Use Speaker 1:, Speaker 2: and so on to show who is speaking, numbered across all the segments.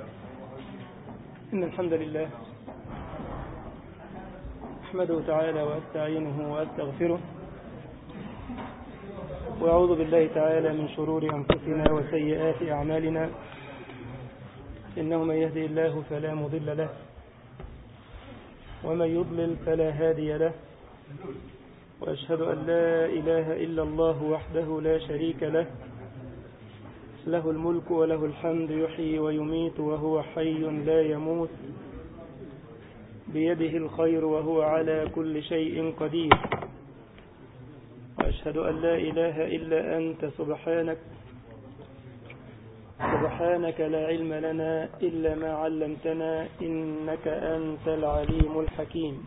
Speaker 1: إن الحمد لله أحمده تعالى وأستعينه وأستغفره وأعوذ بالله تعالى من شرور أنفسنا وسيئات أعمالنا، إنه من يهدي الله فلا مضل له ومن يضلل فلا هادي له، وأشهد أن لا إله إلا الله وحده لا شريك له، له الملك وله الحمد يحيي ويميت وهو حي لا يموت، بيده الخير وهو على كل شيء قدير. وأشهد أن لا إله إلا أنت سبحانك لا علم لنا إلا ما علمتنا، إنك أنت العليم الحكيم.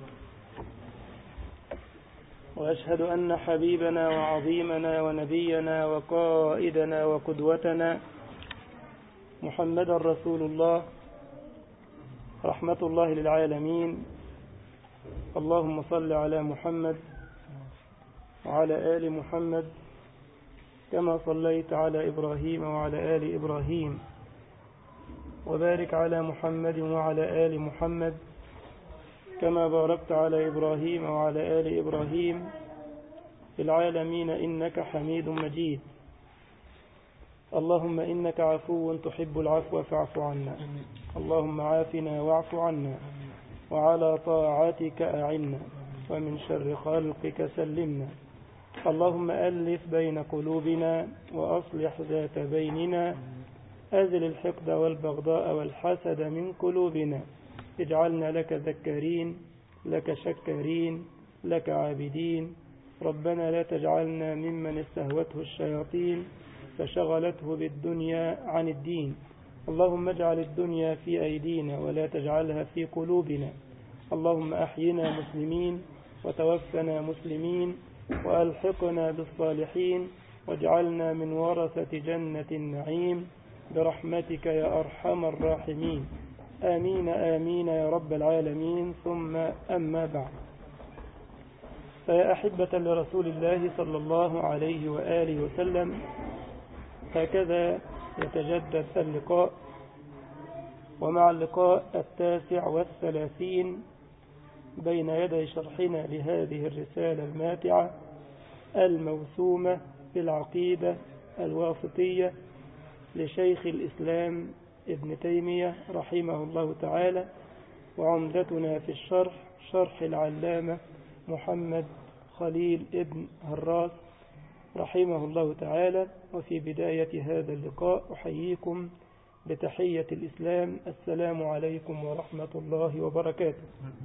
Speaker 1: وأشهد أن حبيبنا وعظيمنا ونبينا وقائدنا وقدوتنا محمدا رسول الله رحمة الله للعالمين. اللهم صل على محمد وعلى آل محمد كما صليت على إبراهيم وعلى آل إبراهيم، وبارك على محمد وعلى آل محمد كما باركت على إبراهيم وعلى آل إبراهيم في العالمين إنك حميد مجيد. اللهم إنك عفو تحب العفو فاعف عنا، اللهم عافنا واعف عنا، وعلى طاعتك أعنا، ومن شر خلقك سلمنا. اللهم ألف بين قلوبنا وأصلح ذات بيننا، أزل الحقد والبغضاء والحسد من قلوبنا، اجعلنا لك ذكارين لك شكارين لك عابدين. ربنا لا تجعلنا ممن استهوته الشياطين فشغلته بالدنيا عن الدين. اللهم اجعل الدنيا في أيدينا ولا تجعلها في قلوبنا. اللهم أحينا مسلمين وتوفنا مسلمين وألحقنا بالصالحين، واجعلنا من ورثة جنة النعيم برحمتك يا أرحم الراحمين. آمين آمين يا رب العالمين. ثم أما بعد، فيا أحبة لرسول الله صلى الله عليه وآله وسلم، هكذا يتجدد اللقاء، ومع اللقاء 39 بين يدي شرحنا لهذه الرسالة الماتعة الموسومة بالعقيدة الواسطية لشيخ الإسلام ابن تيمية رحمه الله تعالى، وعمدتنا في الشرح شرح العلامة محمد خليل ابن هراس رحمه الله تعالى. وفي بداية هذا اللقاء أحييكم بتحية الإسلام، السلام عليكم ورحمة الله وبركاته.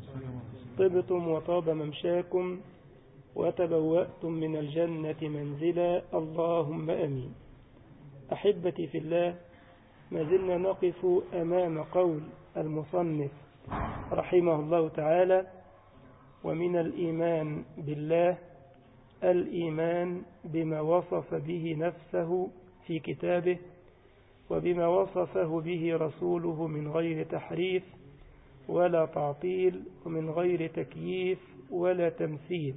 Speaker 1: طبتم وطاب ممشاكم وتبوأتم من الجنة منزلا، اللهم أمين. أحبتي في الله، ما زلنا نقف أمام قول المصنف رحمه الله تعالى: ومن الإيمان بالله الإيمان بما وصف به نفسه في كتابه وبما وصفه به رسوله من غير تحريف ولا تعطيل، ومن غير تكييف ولا تمثيل.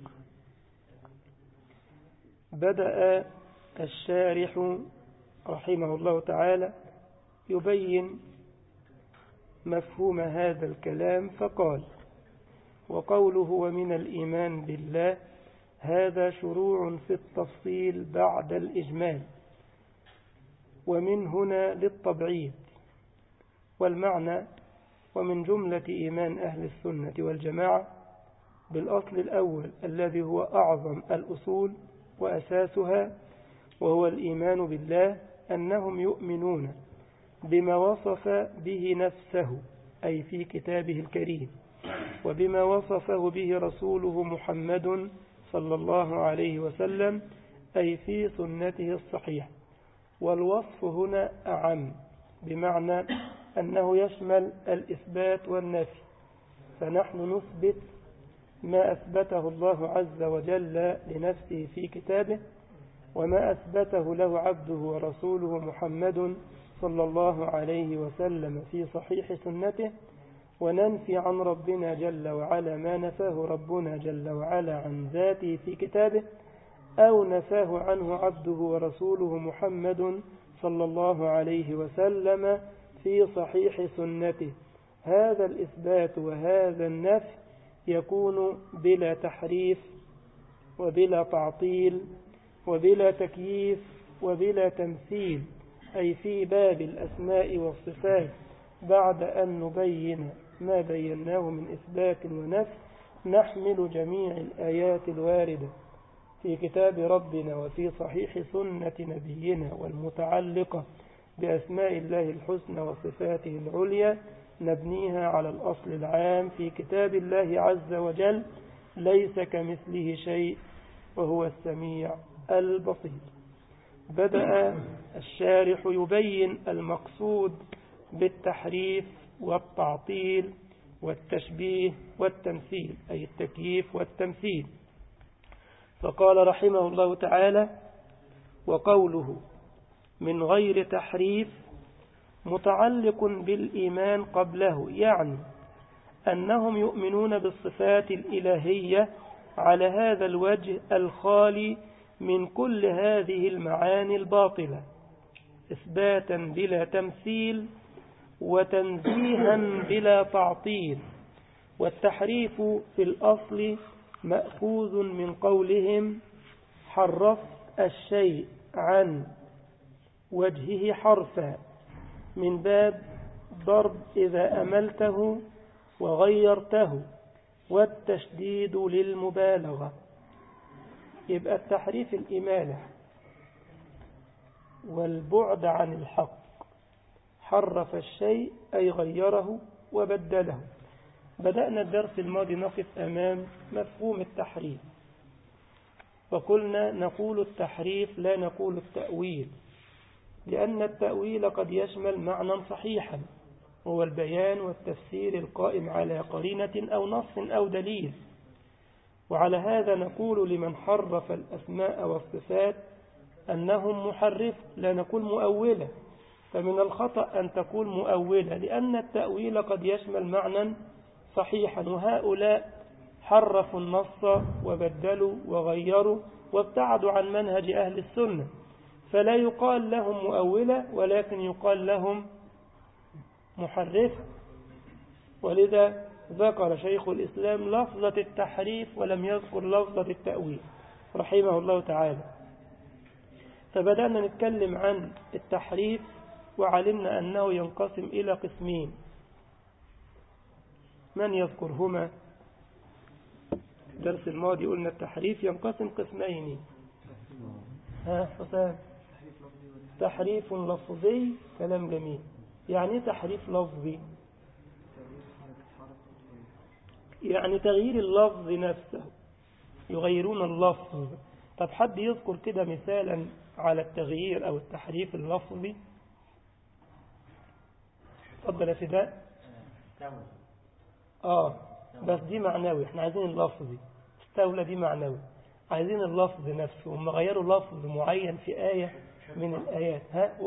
Speaker 1: بدأ الشارح رحمه الله تعالى يبين مفهوم هذا الكلام فقال: وقوله ومن الإيمان بالله هذا شروع في التفصيل بعد الإجمال، ومن هنا للتبعيض. والمعنى: ومن جملة إيمان أهل السنة والجماعة بالأصل الأول الذي هو أعظم الأصول وأساسها، وهو الإيمان بالله، أنهم يؤمنون بما وصف به نفسه أي في كتابه الكريم، وبما وصفه به رسوله محمد صلى الله عليه وسلم أي في سنته الصحيحة. والوصف هنا أعم، بمعنى أنه يشمل الإثبات والنفي، فنحن نثبت ما أثبته الله عز وجل لنفسه في كتابه، وما أثبته له عبده ورسوله محمد صلى الله عليه وسلم في صحيح سنته، وننفي عن ربنا جل وعلا ما نفاه ربنا جل وعلا عن ذاته في كتابه، أو نفاه عنه عبده ورسوله محمد صلى الله عليه وسلم في صحيح سنته. هذا الإثبات وهذا النفي يكون بلا تحريف وبلا تعطيل وبلا تكييف وبلا تمثيل، أي في باب الأسماء والصفات بعد أن نبين ما بيناه من إثبات ونفي نحمل جميع الآيات الواردة في كتاب ربنا وفي صحيح سنة نبينا والمتعلقة بأسماء الله الحسنى وصفاته العليا نبنيها على الأصل العام في كتاب الله عز وجل: ليس كمثله شيء وهو السميع البصير. بدأ الشارح يبين المقصود بالتحريف والتعطيل والتشبيه والتمثيل، أي التكييف والتمثيل، فقال رحمه الله تعالى: وقوله من غير تحريف متعلق بالإيمان قبله، يعني أنهم يؤمنون بالصفات الإلهية على هذا الوجه الخالي من كل هذه المعاني الباطلة، إثباتا بلا تمثيل وتنزيها بلا تعطيل. والتحريف في الأصل مأخوذ من قولهم: حرف الشيء عن وجهه حرفا، من باب ضرب إذا أملته وغيرته، والتشديد للمبالغة. يبقى التحريف الإمالة والبعد عن الحق، حرف الشيء أي غيره وبدله. بدأنا الدرس الماضي نقف أمام مفهوم التحريف، وقلنا نقول التحريف لا نقول التأويل، لأن التأويل قد يشمل معنى صحيحا، هو البيان والتفسير القائم على قرينة أو نص أو دليل. وعلى هذا نقول لمن حرف الأسماء والصفات أنهم محرف، لا نقول مؤولة. فمن الخطأ أن تقول مؤولة، لأن التأويل قد يشمل معنى صحيحا، وهؤلاء حرفوا النص وبدلوا وغيروا وابتعدوا عن منهج أهل السنة، فلا يقال لهم مؤولة ولكن يقال لهم محرف. ولذا ذكر شيخ الإسلام لفظة التحريف ولم يذكر لفظة التأويل رحمه الله تعالى. فبدأنا نتكلم عن التحريف، وعلمنا أنه ينقسم إلى قسمين. من يذكرهما؟ الدرس الماضي قلنا التحريف ينقسم قسمين. حسام، تحريف لفظي، كلام جميل. يعني تحريف لفظي يعني تغيير اللفظ نفسه، يغيرون اللفظ. طب حد يذكر كده مثالا على التغيير أو التحريف اللفظي؟ تفضل يا فداء. بس دي معنوي، احنا عايزين اللفظي. استولى دي معنوي، عايزين اللفظ نفسه. هم غيروا لفظ معين في آية من الآيات.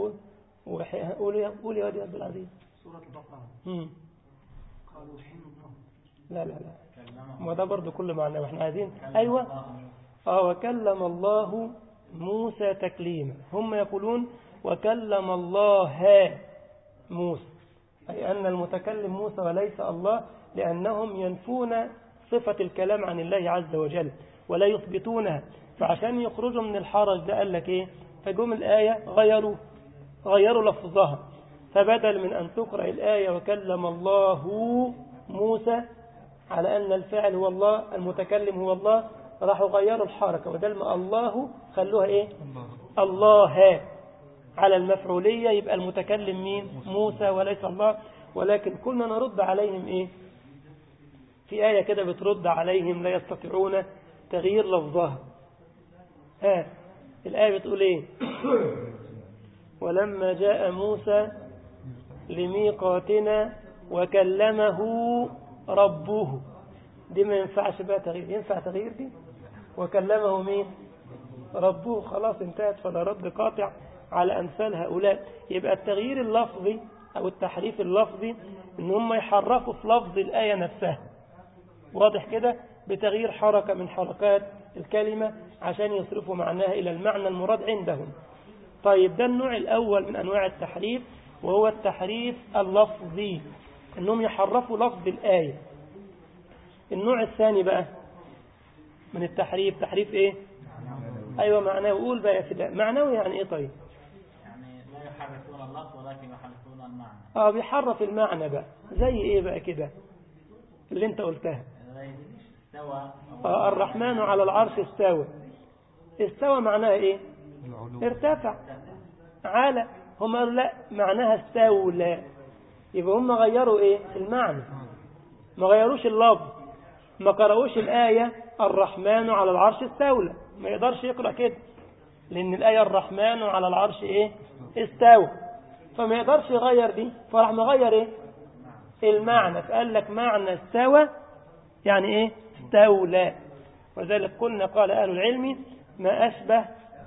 Speaker 1: قول يا ولي عبد العزيز. سورة البقرة. قالوا حنطة. لا ما ده برضو كل معنوي. احنا عايزين أيوة. وكلم الله موسى تكليما. هم يقولون وكلم الله موسى، أي أن المتكلم موسى وليس الله، لأنهم ينفون صفة الكلام عن الله عز وجل ولا يثبتونها. فعشان يخرجوا من الحرج ده قال لك إيه؟ فجم الآية غيروا لفظها، فبدل من أن تقرأ الآية وكلم الله موسى على أن الفعل هو الله، المتكلم هو الله، راحوا غيروا الحركة، بدل ما الله خلوها إيه؟ الله على المفعولية، يبقى المتكلم مين؟ موسى وليس الله. ولكن كنا نرد عليهم إيه؟ في آية كده بترد عليهم لا يستطيعون تغيير لفظها. الآية بتقول إيه؟ ولما جاء موسى لميقاتنا وكلمه ربه. دي ما ينفعش بقى تغيير. ينفع تغيير دي؟ وكلمه مين؟ ربه. خلاص انتهت، فلا رد قاطع على أمثال هؤلاء. يبقى التغيير اللفظي أو التحريف اللفظي إن هم يحرفوا في لفظ الآية نفسها، واضح كده، بتغيير حركة من حركات الكلمة عشان يصرفوا معناها إلى المعنى المراد عندهم. طيب ده النوع الأول من أنواع التحريف، وهو التحريف اللفظي، أنهم يحرفوا لفظ الآية. النوع الثاني بقى من التحريف، تحريف إيه؟ أيوة معناه. قول بقى يا فداء، معناه يعني إيه؟ طيب
Speaker 2: يعني لا يحرفون اللفظ ولكن يحرفون المعنى.
Speaker 1: بيحرف المعنى بقى. زي إيه بقى كده اللي أنت قلتها؟
Speaker 2: استوى.
Speaker 1: الرحمن على العرش استوى. استوى معناها إيه؟ ارتفع. على، هم قالوا لا معناها استولى. يبقى هم غيروا إيه؟ المعنى، ما غيروش اللفظ، ما قرأوش الآية الرحمن على العرش استولى. ما يقدرش يقرأ كده، لأن الآية الرحمن على العرش إيه؟ استوى. فما يقدرش يغير دي، فراح مغير إيه؟ المعنى. فقال لك معنى استوى يعني إيه؟ استولى. وذلك قلنا قال أهل العلم ما أشبه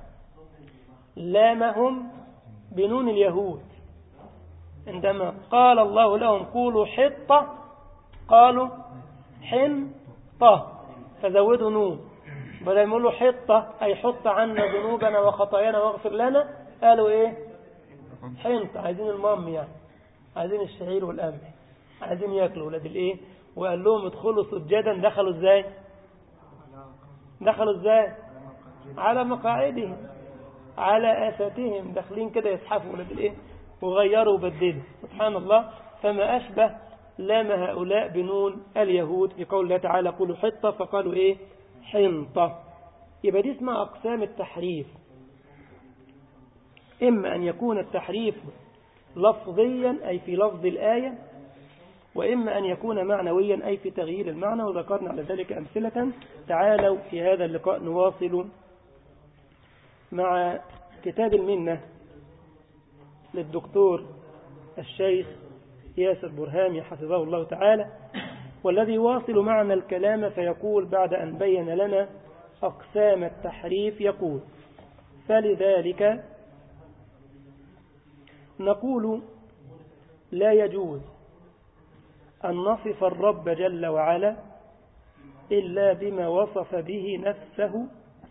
Speaker 1: لامهم بنون اليهود عندما قال الله لهم قولوا حطة قالوا حنطة، فزودوا نون. بدل ما يقولوا حطة أي حط عنا ذنوبنا وخطايانا واغفر لنا، قالوا إيه؟ حنطة. عايزين المام يعني، عايزين الشعير والقمح، عايزين ياكلوا ولاد الإيه. وقال لهم ادخلوا سجدا. دخلوا إزاي؟ دخلوا إزاي؟ على مقاعدهم، على آساتهم، داخلين كده يزحفوا ولاد الإيه، وغيروا وبدلوا. سبحان الله. فما أشبه لام هؤلاء بنون اليهود في قول الله تعالى قولوا حطة فقالوا إيه؟ حنطة. يبقى دي اسمها أقسام التحريف. إما أن يكون التحريف لفظيا أي في لفظ الآية، وإما أن يكون معنويا أي في تغيير المعنى، وذكرنا على ذلك أمثلة. تعالوا في هذا اللقاء نواصل مع كتاب المنة للدكتور الشيخ ياسر برهامي حفظه الله تعالى، والذي يواصل معنا الكلام فيقول بعد أن بين لنا أقسام التحريف يقول: فلذلك نقول لا يجوز أن نصف الرب جل وعلا إلا بما وصف به نفسه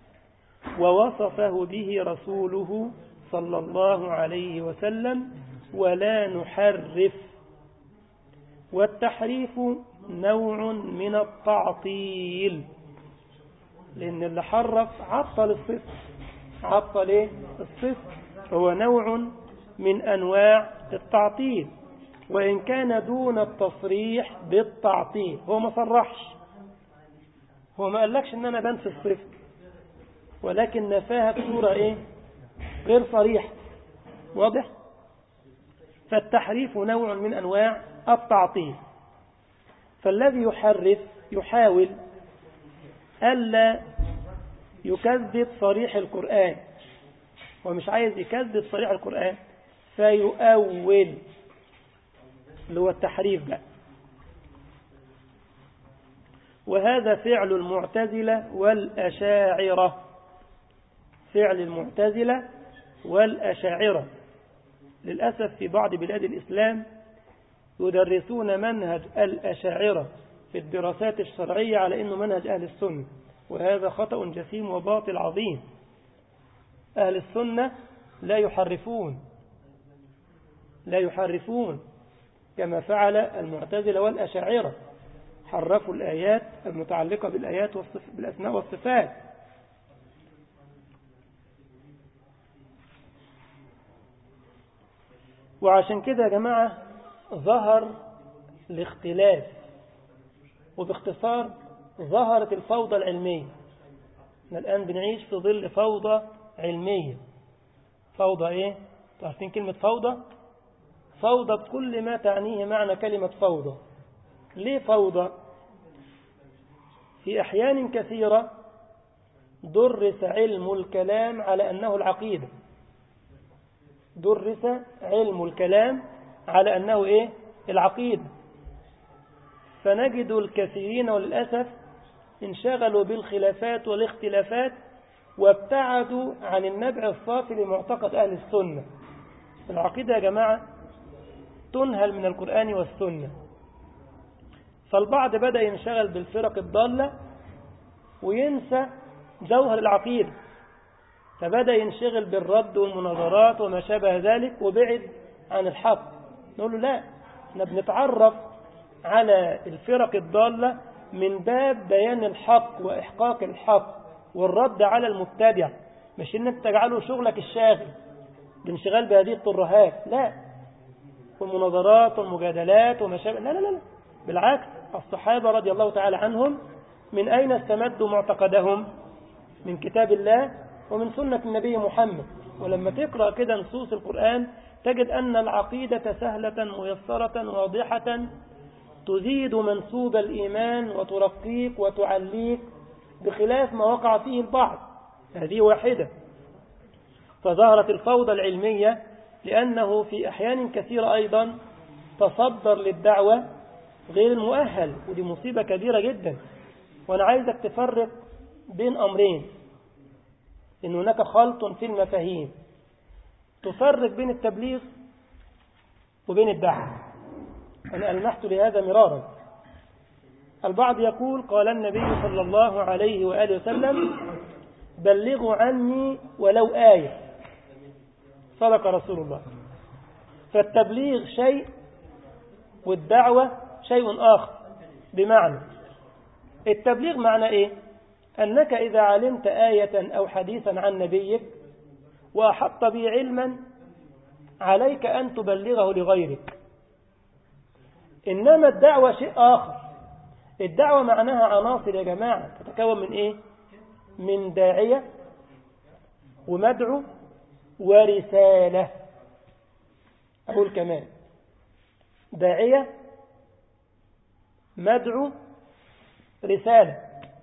Speaker 1: ووصفه به رسوله صلى الله عليه وسلم، ولا نحرف. والتحريف نوع من التعطيل، لأن اللي حرف عطل الصفر. عطل إيه؟ الصفر. هو نوع من أنواع التعطيل، وإن كان دون التصريح بالتعطيل. هو ما صرحش، هو ما قالكش إن أنا بنسى الصفر، ولكن نفاها بصورة إيه؟ غير صريحة. واضح؟ فالتحريف نوع من أنواع التعطيل. فالذي يحرف يحاول ألا يكذب صريح القرآن، ومش عايز يكذب صريح القرآن فيؤول، اللي هو التحريف بقى. وهذا فعل المعتزلة والأشاعرة. فعل المعتزلة والأشاعرة. للأسف في بعض بلاد الإسلام يدرسون منهج الأشاعرة في الدراسات الشرعية على أنه منهج أهل السنة، وهذا خطأ جسيم وباطل عظيم. أهل السنة لا يحرفون، لا يحرفون كما فعل المعتزلة والأشاعرة. حرفوا الآيات المتعلقة بالآيات بالأسماء والصفات. وعشان كده يا جماعة ظهر الاختلاف، وباختصار ظهرت الفوضى العلمية. الآن بنعيش في ظل فوضى علمية. فوضى إيه؟ تعرفين كلمة فوضى؟ فوضى بكل ما تعنيه معنى كلمة فوضى. ليه فوضى؟ في أحيان كثيرة درس علم الكلام على أنه العقيدة. درس علم الكلام على أنه إيه؟ العقيدة. فنجد الكثيرين وللأسف انشغلوا بالخلافات والاختلافات وابتعدوا عن النبع الصافي لمعتقد أهل السنة. العقيدة يا جماعة تنهل من القرآن والسنة. فالبعض بدأ ينشغل بالفرق الضالة وينسى جوهر العقيدة، فبدأ ينشغل بالرد والمناظرات وما شابه ذلك، وبعد عن الحق. نقول له لا، احنا بنتعرف على الفرق الضالة من باب بيان الحق وإحقاق الحق والرد على المبتدع، مش ان انت تجعله شغلك الشاغل بانشغال بهذه الترهات، لا، والمناظرات والمجادلات وما شابه، لا لا لا، بالعكس. الصحابة رضي الله تعالى عنهم من أين استمدوا معتقدهم؟ من كتاب الله ومن سنة النبي محمد. ولما تقرأ كده نصوص القرآن تجد أن العقيدة سهلة ميسرة واضحة تزيد منسوب الإيمان وترقيك وتعليك، بخلاف ما وقع فيه البعض. هذه واحدة. فظهرت الفوضى العلمية لأنه في أحيان كثيرة أيضا تصدر للدعوة غير المؤهل، ودي مصيبة كبيرة جدا. وأنا عايزك تفرق بين أمرين، إن هناك خلط في المفاهيم. تفرق بين التبليغ وبين الدعوة. أنا ألمحت لهذا مرارا. البعض يقول قال النبي صلى الله عليه وآله وسلم بلغوا عني ولو آية. صدق رسول الله. فالتبليغ شيء والدعوة شيء آخر. بمعنى التبليغ معنى إيه؟ أنك إذا علمت آية أو حديثا عن نبيك وأحط به علما عليك أن تبلغه لغيرك. إنما الدعوة شيء آخر. الدعوة معناها عناصر يا جماعة، تتكون من إيه؟ من داعية ومدعو ورسالة. أقول كمان داعية مدعو رسالة.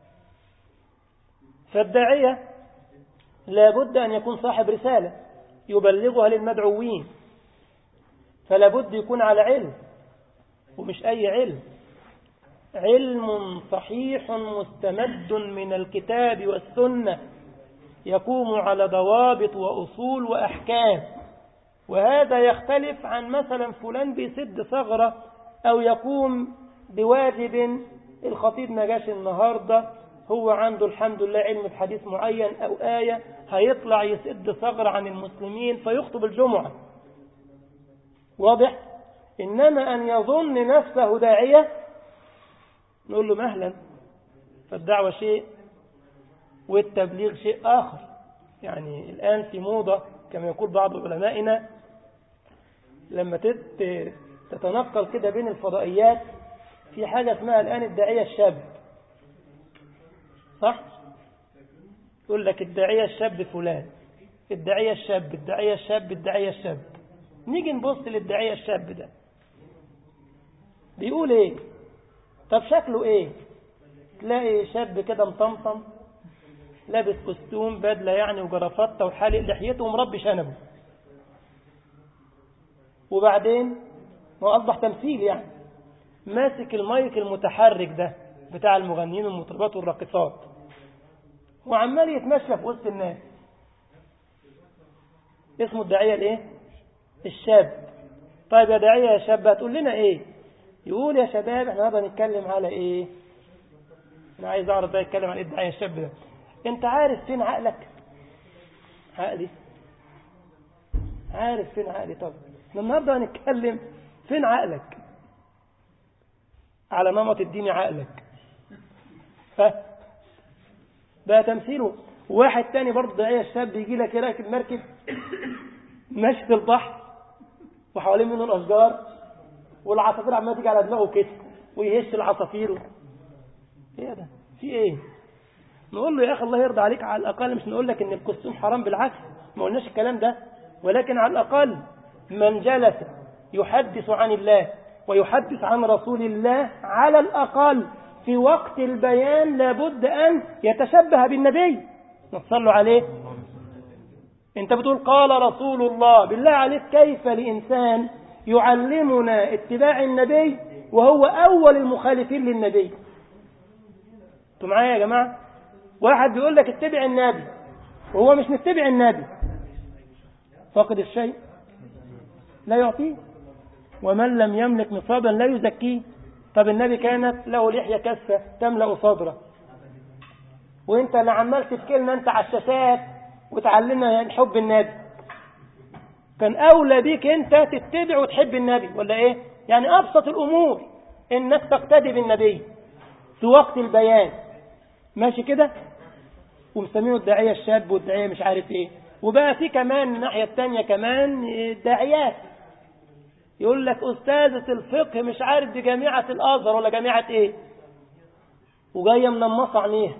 Speaker 1: فالداعية لابد أن يكون صاحب رسالة يبلغها للمدعوين، فلابد يكون على علم، ومش أي علم، علم صحيح مستمد من الكتاب والسنة يقوم على ضوابط وأصول وأحكام. وهذا يختلف عن مثلا فلان بيسد ثغرة أو يقوم بواجب. الخطيب ما جاش النهاردة، هو عنده الحمد لله علم بحديث معين أو آية، هيطلع يسد ثغرة عن المسلمين فيخطب الجمعة. واضح؟ إنما أن يظن نفسه داعية نقول له مهلا. فالدعوة شيء والتبليغ شيء آخر. يعني الآن في موضة كما يقول بعض علمائنا، لما تتنقل كده بين الفضائيات في حاجة اسمها الآن الداعية الشاب. صح؟ يقول لك الداعية الشاب فلان، الداعية الشاب، الداعية الشاب، الداعية الشاب. نيجي نبص للداعية الشاب ده بيقول ايه؟ طب شكله ايه؟ تلاقي شاب كده مطمطم لابس كستوم بدلة يعني وجرافطة وحالق لحيته ومربي شنبه. وبعدين هو أصبح تمثيل يعني، ماسك المايك المتحرك ده بتاع المغنيين والمطربات والراقصات وعمال يتمشى في وسط الناس. اسمه الداعية الايه؟ الشاب. طيب يا داعية يا شاب هتقول لنا ايه؟ يقول يا شباب احنا هذا نتكلم على ايه؟ انا عايز اعرف بقى يتكلم عن ايه الداعية الشاب ده. انت عارف فين عقلك؟ عقلي؟ عارف فين عقلي؟ طب النهارده هنتكلم فين عقلك؟ على نمط الدين عقلك. ده تمثيله. واحد تاني برضه داعية الشاب يجي لك راكب مركب ماشي في البحر وحوالين منه الاشجار والعصافير عماله تيجي على دماغه كده ويهش العصافير. ايه ده؟ في ايه؟ نقول له يا اخي الله يرضى عليك، على الاقل مش نقول لك ان الكستوم حرام، بالعكس ما قلناش الكلام ده، ولكن على الاقل من جلس يحدث عن الله ويحدث عن رسول الله على الاقل في وقت البيان لابد ان يتشبه بالنبي نصلوا عليه. انت بتقول قال رسول الله، بالله عليك كيف لإنسان يعلمنا اتباع النبي وهو أول المخالفين للنبي؟ انتوا معايا يا جماعة؟ واحد بيقول لك اتبع النبي وهو مش متبع النبي، فاقد الشيء لا يعطيه، ومن لم يملك نصابا لا يزكيه. طب النبي كانت له لحية كثة تملأ صدره، وانت اللي عمال تفكرنا انت على الشاشات وتعلمنا حب النبي. كان أولى بيك أنت تتبع وتحب النبي ولا إيه؟ يعني أبسط الأمور إنك تقتدي بالنبي في وقت البيان، ماشي كده؟ ومسمينه الداعية الشاب والداعية مش عارف إيه. وبقى في كمان الناحية التانية كمان داعيات يقول لك أستاذة الفقه مش عارف دي جامعة الأزهر ولا جامعة إيه، وجاية منمصة عينيها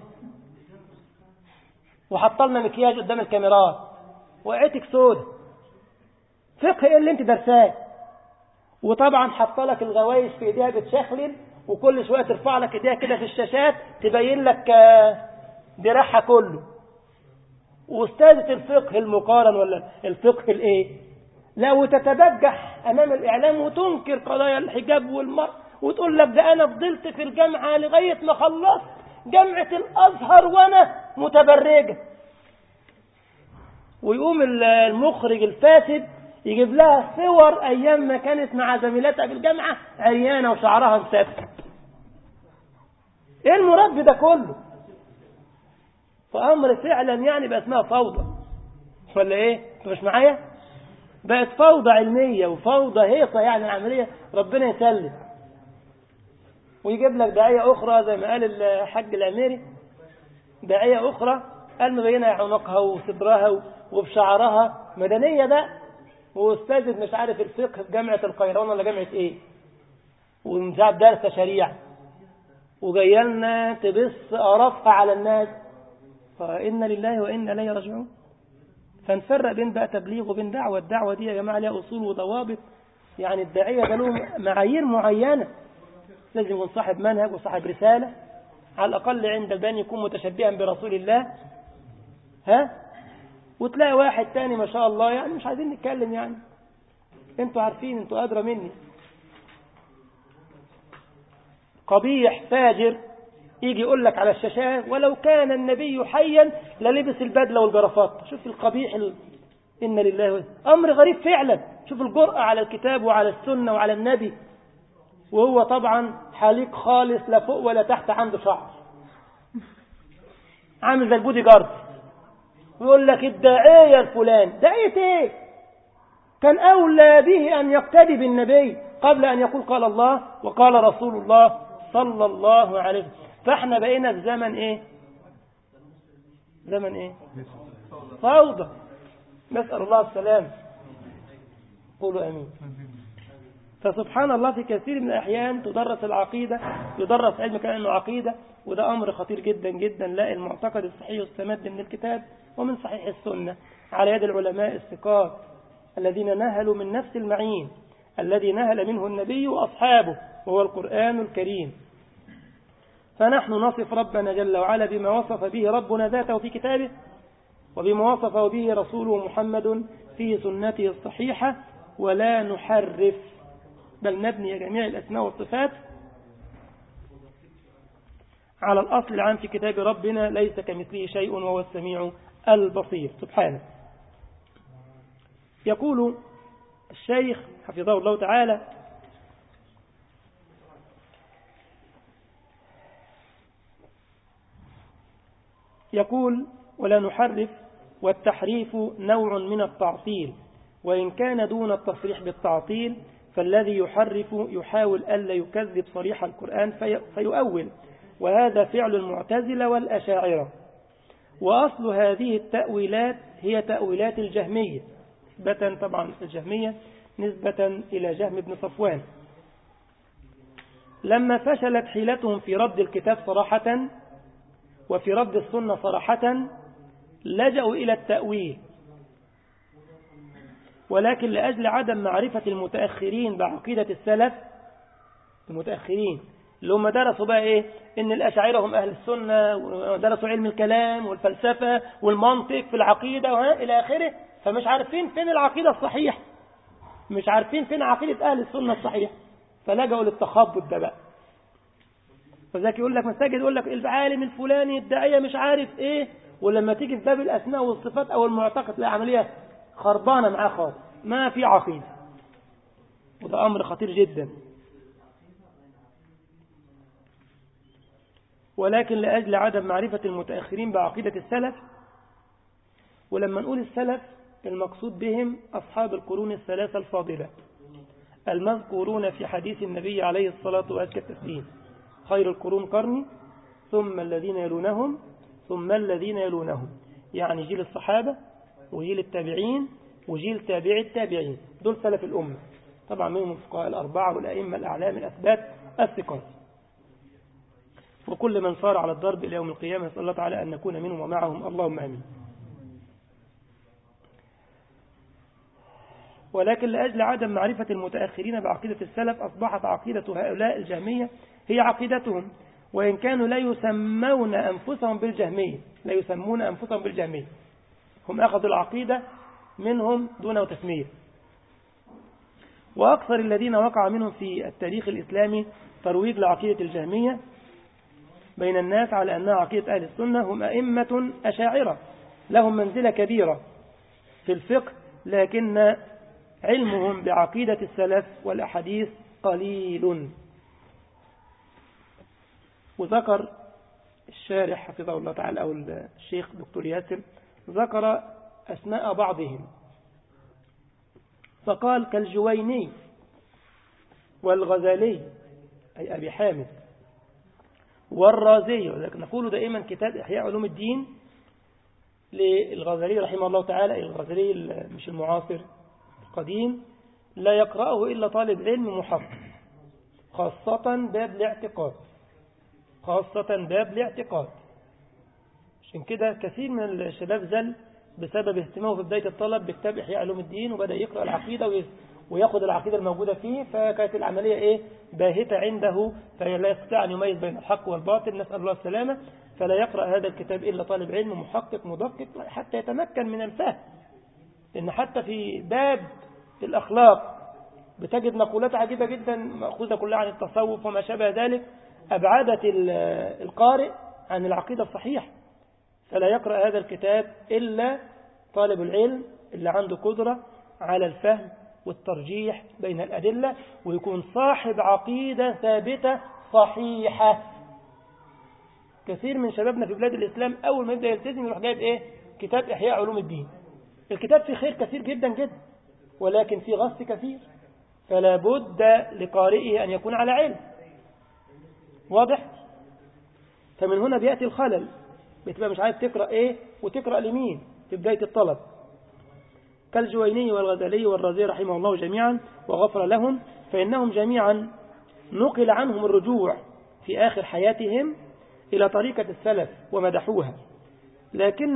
Speaker 1: وحطلنا مكياج قدام الكاميرات وقعتك سودة، فقه إيه اللي أنت درساه؟ وطبعا حطلك الغوايش في إيديها بتشخلل، وكل شوية ترفع لك إيديها كده في الشاشات تبين لك دراعها كله. وأستاذة الفقه المقارن ولا الفقه الإيه؟ لا، وتتبجح أمام الإعلام وتنكر قضايا الحجاب والمرأة وتقول لك ده أنا فضلت في الجامعة لغاية ما خلصت جامعة الأزهر وأنا متبرجة. ويقوم المخرج الفاسد يجيب لها صور أيام ما كانت مع زميلتها في الجامعة عريانة وشعرها مسافة. إيه المراد بده كله؟ فأمر فعلا يعني بقى اسمها فوضى ولا إيه؟ أنتوا مش معايا؟ بقت فوضى علمية وفوضى هيصة يعني عملية، ربنا يسلم. ويجيب لك داعية أخرى زي ما قال الحاج الأميري، داعية أخرى قال مبينة عنقها وصدرها وبشعرها مدنية ده، وأستاذ مش عارف الفقه في جامعة القيروان ولا جامعة إيه، ومزعب درس شريعة، وجايه لنا تبص قرفها على الناس. فإن لله وإنا إليه راجعون. فنفرق بين بقى تبليغ وبين دعوة. الدعوة دي يا جماعة لها أصول وضوابط، يعني الداعية ده له معايير معينة، لازم يكون صاحب منهج وصاحب رسالة، على الأقل عند البيان يكون متشبها برسول الله. وتلاقي واحد تاني ما شاء الله يعني مش عايزين نتكلم، يعني انتوا عارفين، انتوا أدرى مني، قبيح فاجر يجي يقول لك على الشاشات ولو كان النبي حيا للبس البدلة والجرافات. شوف القبيح إن لله أمر غريب فعلا. شوف الجرأة على الكتاب وعلى السنة وعلى النبي، وهو طبعا حليق خالص لا فوق ولا تحت، عنده شعر عامل زي البودي جارد، ويقول لك الداعية الفلان. داعية ايه؟ كان أولى به أن يقتدي بالنبي قبل أن يقول قال الله وقال رسول الله صلى الله عليه وسلم. فاحنا بقينا في زمن ايه؟ زمن ايه؟ فوضى. نسأل الله السلام. قولوا امين. فسبحان الله في كثير من الأحيان تدرس العقيدة، يدرس علم كأنه عقيدة، وده أمر خطير جدا جدا. لا، المعتقد الصحيح يستمد من الكتاب ومن صحيح السنة على يد العلماء الثقات الذين نهلوا من نفس المعين الذي نهل منه النبي وأصحابه، وهو القرآن الكريم. فنحن نصف ربنا جل وعلا بما وصف به ربنا ذاته في كتابه، وبما وصفه به رسوله محمد في سنته الصحيحة، ولا نحرف، بل نبني جميع الأسماء والصفات على الأصل العام في كتاب ربنا ليس كمثله شيء وهو السميع البصير سبحانه. يقول الشيخ حفظه الله تعالى: يقول: ولا نحرف، والتحريف نوع من التعطيل، وإن كان دون التصريح بالتعطيل، فالذي يحرف يحاول ألا يكذب صريح القرآن فيؤول، وهذا فعل المعتزلة والأشاعرة. وأصل هذه التأويلات هي تأويلات الجهمية، نسبة طبعا الجهمية نسبة إلى جهم بن صفوان، لما فشلت حيلتهم في رد الكتاب صراحة وفي رد السنة صراحة لجأوا إلى التأويل. ولكن لأجل عدم معرفة المتأخرين بعقيدة السلف، المتأخرين اللي هم درسوا بقى إيه؟ إن الأشاعرة هم أهل السنة، ودرسوا علم الكلام والفلسفة والمنطق في العقيدة إلى آخره، فمش عارفين فين العقيدة الصحيحة، مش عارفين فين عقيدة أهل السنة الصحيحة، فلجأوا للتخبط ده بقى. فذاك يقول لك مساجد، يقول لك العالم الفلاني الداعية مش عارف إيه، ولما تيجي في باب الأسماء والصفات أو المعتقد لا، عملية خربانة معاه خالص، ما في عقيدة. وده أمر خطير جدا. ولكن لأجل عدم معرفة المتأخرين بعقيدة السلف، ولما نقول السلف المقصود بهم أصحاب القرون الثلاثة الفاضلة المذكورون في حديث النبي عليه الصلاة والتسليم: خير القرون قرني ثم الذين يلونهم ثم الذين يلونهم، يعني جيل الصحابة وجيل التابعين وجيل تابع التابعين، دول سلف الأمة، طبعا منهم الفقهاء الأربعة والأئمة الأعلام الأثبات الثقات، وكل من صار على الضرب إلى يوم القيامة. نسأل الله تعالى أن نكون منهم ومعهم، اللهم آمين. ولكن لأجل عدم معرفة المتأخرين بعقيدة السلف أصبحت عقيدة هؤلاء الجهمية هي عقيدتهم، وإن كانوا لا يسمون أنفسهم بالجهمية، هم أخذوا العقيدة منهم دون تسمية. وأكثر الذين وقع منهم في التاريخ الإسلامي ترويج لعقيدة الجهمية بين الناس على أنها عقيدة أهل السنة هم أئمة أشاعرة لهم منزلة كبيرة في الفقه، لكن علمهم بعقيدة السلف والأحاديث قليل. وذكر الشارح حفظه الله تعالى أو الشيخ دكتور ياسر ذكر أسماء بعضهم فقال: كالجويني والغزالي أي أبي حامد والرازي. ولكن نقول دائما كتاب إحياء علوم الدين للغزالي رحمه الله تعالى، الغزالي مش المعاصر القديم، لا يقرأه إلا طالب علم محقق، خاصة باب الاعتقاد. عشان كده كثير من الشباب زل بسبب اهتمامه في بداية الطلب بكتاب إحياء علوم الدين، وبدأ يقرأ العقيدة ويأخذ العقيدة الموجودة فيه، فكانت العملية باهتة عنده، فلا يستطيع أن يميز بين الحق والباطل، نسأل الله السلامة. فلا يقرأ هذا الكتاب إلا طالب علم محقق مدقق حتى يتمكن من الفهم، لأن حتى في باب الأخلاق بتجد مقولات عجيبة جدا مأخوذة كلها عن التصوف وما شابه ذلك، أبعدت القارئ عن العقيدة الصحيحة. فلا يقرأ هذا الكتاب إلا طالب العلم اللي عنده قدرة على الفهم والترجيح بين الأدلة، ويكون صاحب عقيدة ثابتة صحيحة. كثير من شبابنا في بلاد الإسلام أول ما يبدأ يلتزم يروح جايب كتاب إحياء علوم الدين. الكتاب فيه خير كثير جدا جدا، ولكن فيه غص كثير، فلا بد لقارئه أن يكون على علم واضح. فمن هنا بيأتي الخلل، بتبقى مش عارف تقرأ وتقرأ لمين في بداية الطلب. كالجويني والغزالي والرازي رحمه الله جميعا وغفر لهم، فإنهم جميعا نقل عنهم الرجوع في آخر حياتهم إلى طريقة السلف ومدحوها، لكن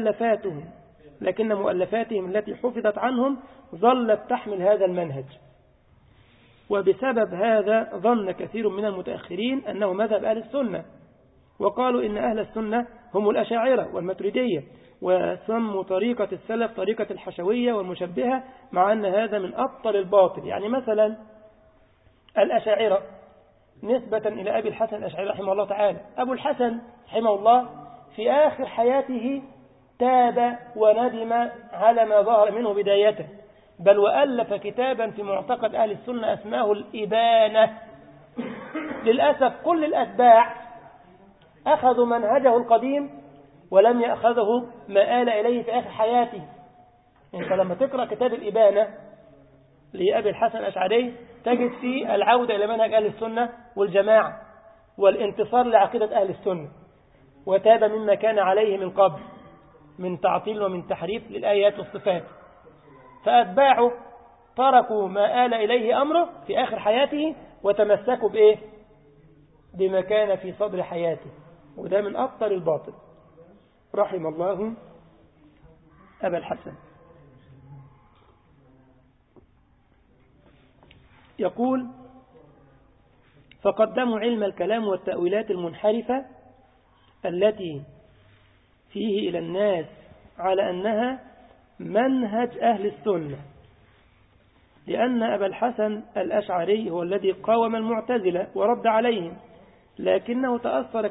Speaker 1: مؤلفاتهم التي حفظت عنهم ظلت تحمل هذا المنهج. وبسبب هذا ظن كثير من المتأخرين أنه مذهب أهل السنة، وقالوا إن أهل السنة هم الأشاعرة والماتريدية، وسموا طريقة السلف طريقة الحشوية والمشبهة، مع أن هذا من أبطل الباطل. يعني مثلا الأشاعرة نسبة إلى أبي الحسن الأشعري رحمه الله تعالى، أبو الحسن رحمه الله في آخر حياته تاب وندم على ما ظهر منه بدايته، بل وألف كتابا في معتقد أهل السنة أسماه الإبانة. للأسف كل الأتباع أخذوا منهجه القديم ولم يأخذه ما آل إليه في آخر حياته. أنت لما تقرأ كتاب الإبانة لأبي الحسن الأشعري تجد فيه العودة إلى منهج أهل السنة والجماعة والانتصار لعقيدة أهل السنة، وتاب مما كان عليه من قبل من تعطيل ومن تحريف للآيات والصفات. فأتباعه تركوا ما آل إليه أمره في آخر حياته وتمسكوا بما كان في صدر حياته، وده من أبطل الباطل. رحم الله أبا الحسن. يقول: فقدموا علم الكلام والتأويلات المنحرفة التي فيه إلى الناس على أنها منهج أهل السنة، لأن أبا الحسن الأشعري هو الذي قاوم المعتزلة ورد عليهم، لكن تأثر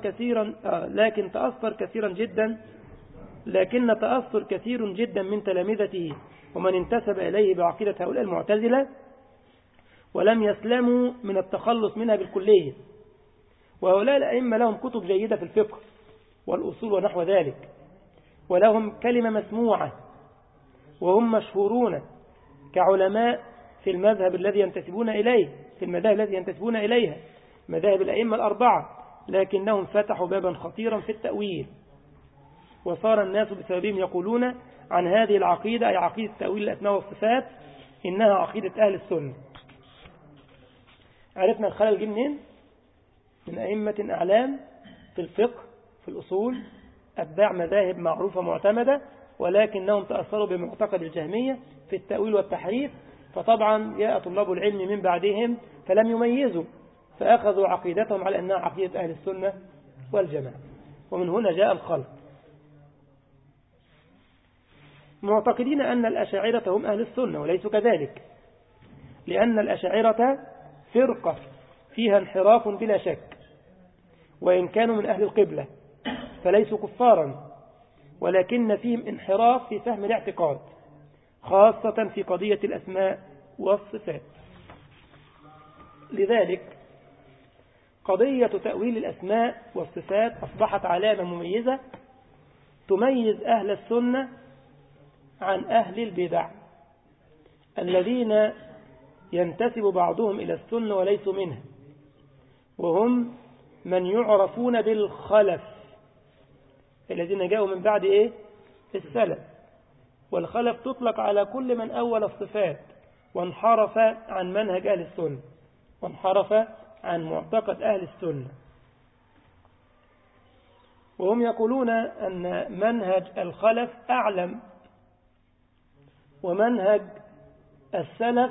Speaker 1: كثير جدا من تلامذته ومن انتسب إليه بعقيدة هؤلاء المعتزلة، ولم يسلموا من التخلص منها بالكلية. وهؤلاء الأئمة لهم كتب جيدة في الفقه والأصول ونحو ذلك، ولهم كلمة مسموعة وهم مشهورون كعلماء في المذهب الذي ينتسبون إليه، في المذاهب التي ينتسبون إليها، مذاهب الأئمة الأربعة، لكنهم فتحوا بابا خطيرا في التأويل، وصار الناس بسببهم يقولون عن هذه العقيدة، أي عقيدة تأويل الأسماء والصفات، إنها عقيدة أهل السنة. عرفنا الخلل جه منين؟ من أئمة أعلام في الفقه، في الأصول، أتباع مذاهب معروفة معتمدة، ولكنهم تأثروا بمعتقد الجهمية في التأويل والتحريف، فطبعا جاء طلاب العلم من بعدهم فلم يميزوا، فأخذوا عقيدتهم على أنها عقيدة أهل السنة والجماعة، ومن هنا جاء الخلط، معتقدين أن الأشاعرة هم أهل السنة وليسوا كذلك، لأن الأشاعرة فرقة فيها انحراف بلا شك، وإن كانوا من أهل القبلة فليسوا كفارا، ولكن فيهم انحراف في فهم الاعتقاد، خاصة في قضية الأسماء والصفات. لذلك قضية تأويل الأسماء والصفات أصبحت علامة مميزة تميز أهل السنة عن أهل البدع الذين ينتسب بعضهم إلى السنة وليسوا منها، وهم من يعرفون بالخلف الذين جاءوا من بعد السلف. والخلف تطلق على كل من أول الصفات وانحرف عن منهج أهل السنة، وانحرف عن معتقد أهل السنة. وهم يقولون أن منهج الخلف أعلم، ومنهج السلف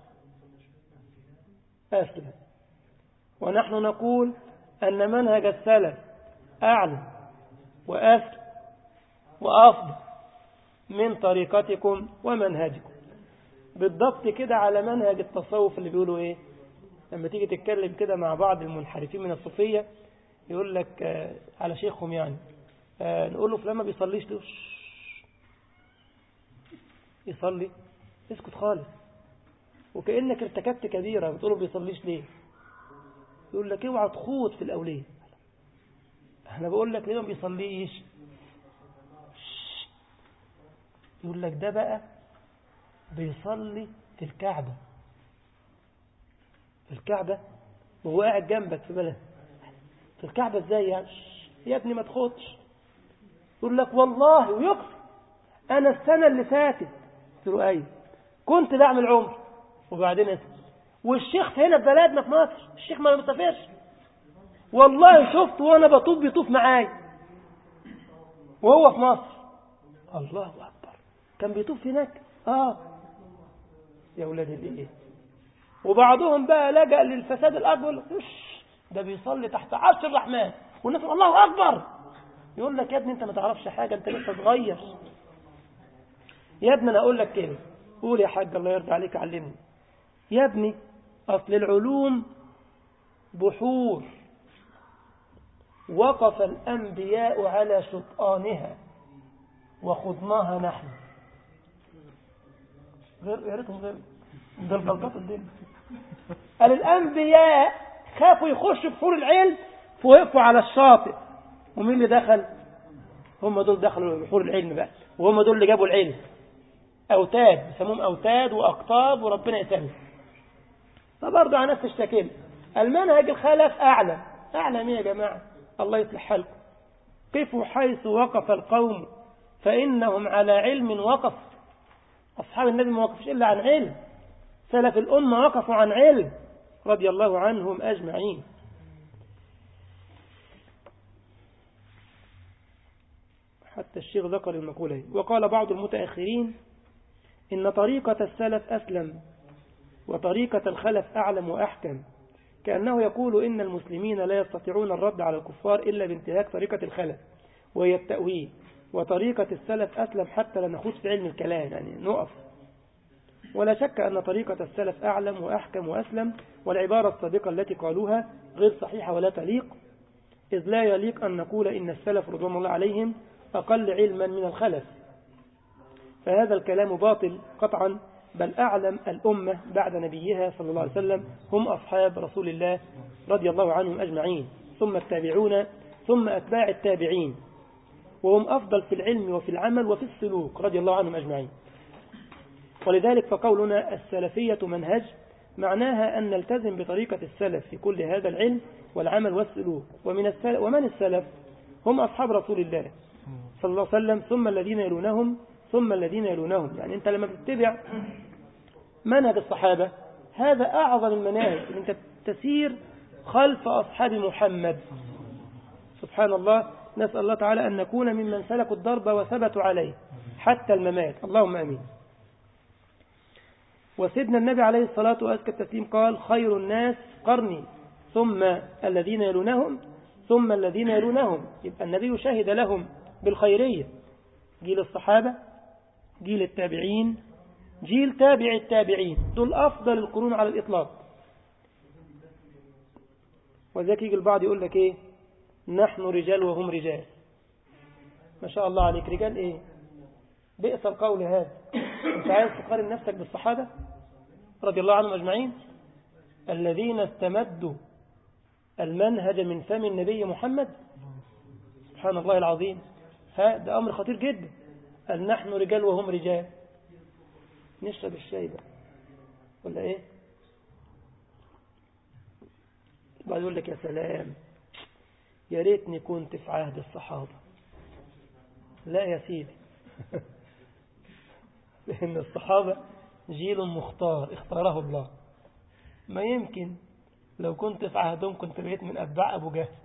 Speaker 1: أسلم، ونحن نقول أن منهج السلف أعلم وأسلم وأفضل من طريقتكم ومنهجكم. بالضبط كده على منهج التصوف اللي بيقولوا لما تيجي تتكلم كده مع بعض المنحرفين من الصوفية يقول لك على شيخهم يعني نقول له فلان ما بيصليش له يصلي، اسكت خالص، وكأنك ارتكبت كبيرة بتقول له بيصليش ليه، يقول لك اوعى تخوض في الأولية، انا بقول لك ليه ما بيصليش، يقول لك ده بقى بيصلي في الكعبة، في الكعبة وهو قاعد جنبك في بلد، في الكعبة ازاي يعني؟ يا ابني ما تخوضش. يقول لك والله ويقف انا السنة اللي فاتت قلت له ايوه كنت بعمل عمر، وبعدين اسمع والشيخ هنا في بلدنا في مصر الشيخ ما بيطفش، والله شفت وانا بطوف بيطوف معايا وهو في مصر. الله اكبر، كان بيطوف هناك يا ولاد الايه. وبعضهم بقى لجأ للفساد الاكبر، ده بيصلي تحت عرش الرحمن والناس الله اكبر. يقول لك يا ابني انت ما تعرفش حاجه، انت لسه صغير يا ابني. انا اقول لك كده، قول يا حاج الله يرضى عليك علمني يا ابني. اصل العلوم بحور وقف الانبياء على شطآنها وخضناها نحن. يا ريتهم غير ده الغلطات الدين. قال الانبياء خافوا يخشوا بحور العلم فوقفوا على الشاطئ، ومين اللي دخل؟ هم دول دخلوا بحور العلم بقى، وهم دول اللي جابوا العلم. أوتاد بيسموهم أوتاد وأقطاب وربنا يسلم. فبرضه على نفس الشكل المنهج الخلف أعلم يا جماعة، الله يصلح حالكم. قفوا حيث وقف القوم فإنهم على علم وقف. أصحاب النبي ما وقفش إلا عن علم، سلف الأمة وقفوا عن علم رضي الله عنهم أجمعين. حتى الشيخ ذكر المقولة. وقال بعض المتأخرين إن طريقة السلف أسلم وطريقة الخلف أعلم وأحكم، كأنه يقول إن المسلمين لا يستطيعون الرد على الكفار إلا بانتهاك طريقة الخلف وهي التأويل، وطريقة السلف أسلم حتى لا نخوض في علم الكلام، يعني نقف. ولا شك أن طريقة السلف أعلم وأحكم وأسلم، والعبارة السابقة التي قالوها غير صحيحة ولا تليق، إذ لا يليق أن نقول إن السلف رضوان الله عليهم أقل علما من الخلف، فهذا الكلام باطل قطعا، بل أعلم الأمة بعد نبيها صلى الله عليه وسلم هم أصحاب رسول الله رضي الله عنهم أجمعين، ثم التابعون، ثم أتباع التابعين، وهم أفضل في العلم وفي العمل وفي السلوك رضي الله عنهم أجمعين. ولذلك فقولنا السلفية منهج معناها أن نلتزم بطريقة السلف في كل هذا العلم والعمل والسلوك. ومن السلف؟ هم أصحاب رسول الله صلى الله عليه وسلم، ثم الذين يلونهم ثم الذين يلونهم. يعني أنت لما تتبع منهج الصحابة هذا أعظم المناهج، أنت تسير خلف أصحاب محمد. سبحان الله، نسأل الله تعالى أن نكون ممن سلكوا الضرب وثبتوا عليه حتى الممات، اللهم أمين. وسيدنا النبي عليه الصلاة والسلام قال خير الناس قرني ثم الذين يلونهم ثم الذين يلونهم. يبقى النبي شهد لهم بالخيرية، جيل الصحابة، جيل التابعين، جيل تابع التابعين، دول أفضل القرون على الإطلاق. وذلك يجي البعض يقول لك إيه؟ نحن رجال وهم رجال. ما شاء الله عليك، رجال إيه؟ بئس القول هذا. أنت عايز تقارن نفسك بالصحابة رضي الله عنهم أجمعين الذين استمدوا المنهج من فم النبي محمد؟ سبحان الله العظيم، هذا أمر خطير جدا. قال نحن رجال وهم رجال. نشرب الشاي بقى ولا إيه؟ بعد يقول لك يا سلام، يا ريتني كنت في عهد الصحابة. لا يا سيدي، لأن الصحابة جيل مختار اختاره الله. ما يمكن لو كنت في عهدهم كنت بقيت من أتباع أبو جهل.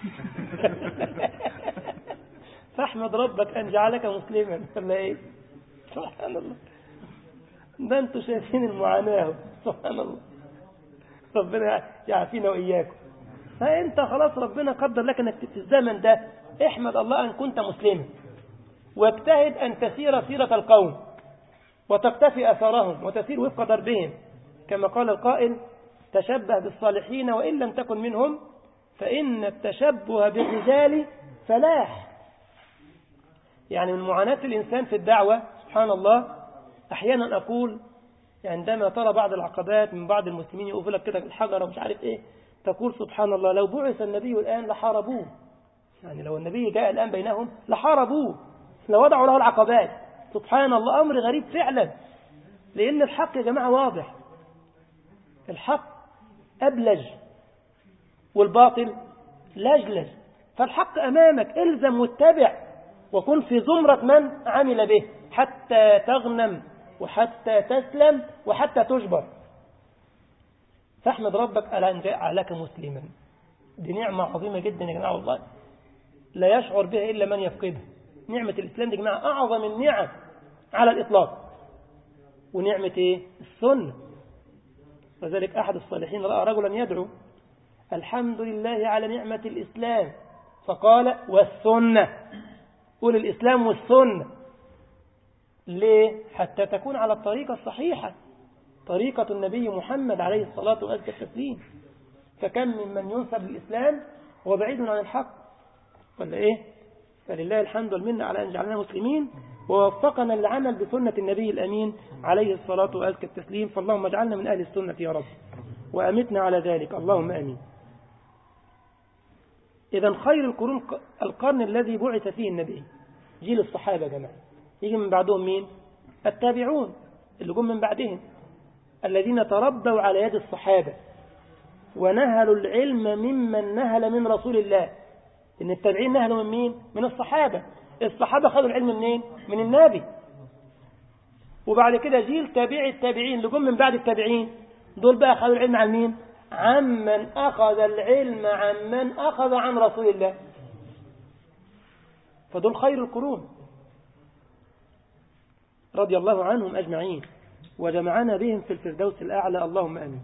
Speaker 1: فاحمد ربك أن جعلك مسلما ولا إيه؟ سبحان الله، ده أنتوا شايفين المعاناة. سبحان الله، ربنا يعافينا وإياكم. فأنت خلاص ربنا قدر لك أنك في الزمن ده احمد الله أن كنت مسلما، واجتهد أن تسير سيرة القوم وتقتفي أثرهم وتسير وفق دربهم، كما قال القائل تشبه بالصالحين وإن لم تكن منهم فإن التشبه بالرجال فلاح. يعني من معاناة الإنسان في الدعوة سبحان الله، أحيانا أقول عندما ترى بعض العقبات من بعض المسلمين يقول لك كده الحجر ومش عارف إيه، تقول سبحان الله لو بعث النبي الآن لحاربوه. يعني لو النبي جاء الآن بينهم لحاربوه، لوضعوا له العقبات. سبحان الله، أمر غريب فعلا، لأن الحق يا جماعة واضح، الحق أبلج والباطل لجلج. فالحق أمامك، إلزم واتبع وكن في زمرة من عمل به حتى تغنم وحتى تسلم وحتى تجبر. فاحمد ربك على أن جعلك مسلما. دي نعمة عظيمة جدا يا جماعة، والله لا يشعر بها إلا من يفقدها. نعمة الإسلام دي يا جماعة أعظم النعم على الإطلاق. ونعمة إيه؟ السنة. وذلك أحد الصالحين رأى رجلا يدعو الحمد لله على نعمة الإسلام، فقال والسنة. قول الإسلام والسنة. ليه؟ حتى تكون على الطريقة الصحيحة، طريقة النبي محمد عليه الصلاة والسلام. فكم ممن ينسب للإسلام وبعيد عن الحق ولا إيه؟ فلله الحمد والمنة على أن جعلنا مسلمين ووفقنا للعمل بسنة النبي الأمين عليه الصلاة والسلام. فاللهم اجعلنا من أهل السنة يا رب وأمتنا على ذلك، اللهم آمين. إذن خير القرون القرن الذي بعث فيه النبي، جيل الصحابة جماعة. يجي من بعدهم مين؟ التابعون اللي جم من بعدهم، الذين تربوا على يد الصحابة ونهلوا العلم ممن نهل من رسول الله. إن التابعين نهلوا من مين؟ من الصحابة. الصحابة خذوا العلم منين؟ من النبي. وبعد كده جيل تابع التابعين اللي جم من بعد التابعين، دول بقى خذوا العلم عن مين؟ عمن أخذ العلم عمن أخذ عن رسول الله. فدول خير القرون رضي الله عنهم أجمعين، وجمعنا بهم في الفردوس الأعلى، اللهم آمين.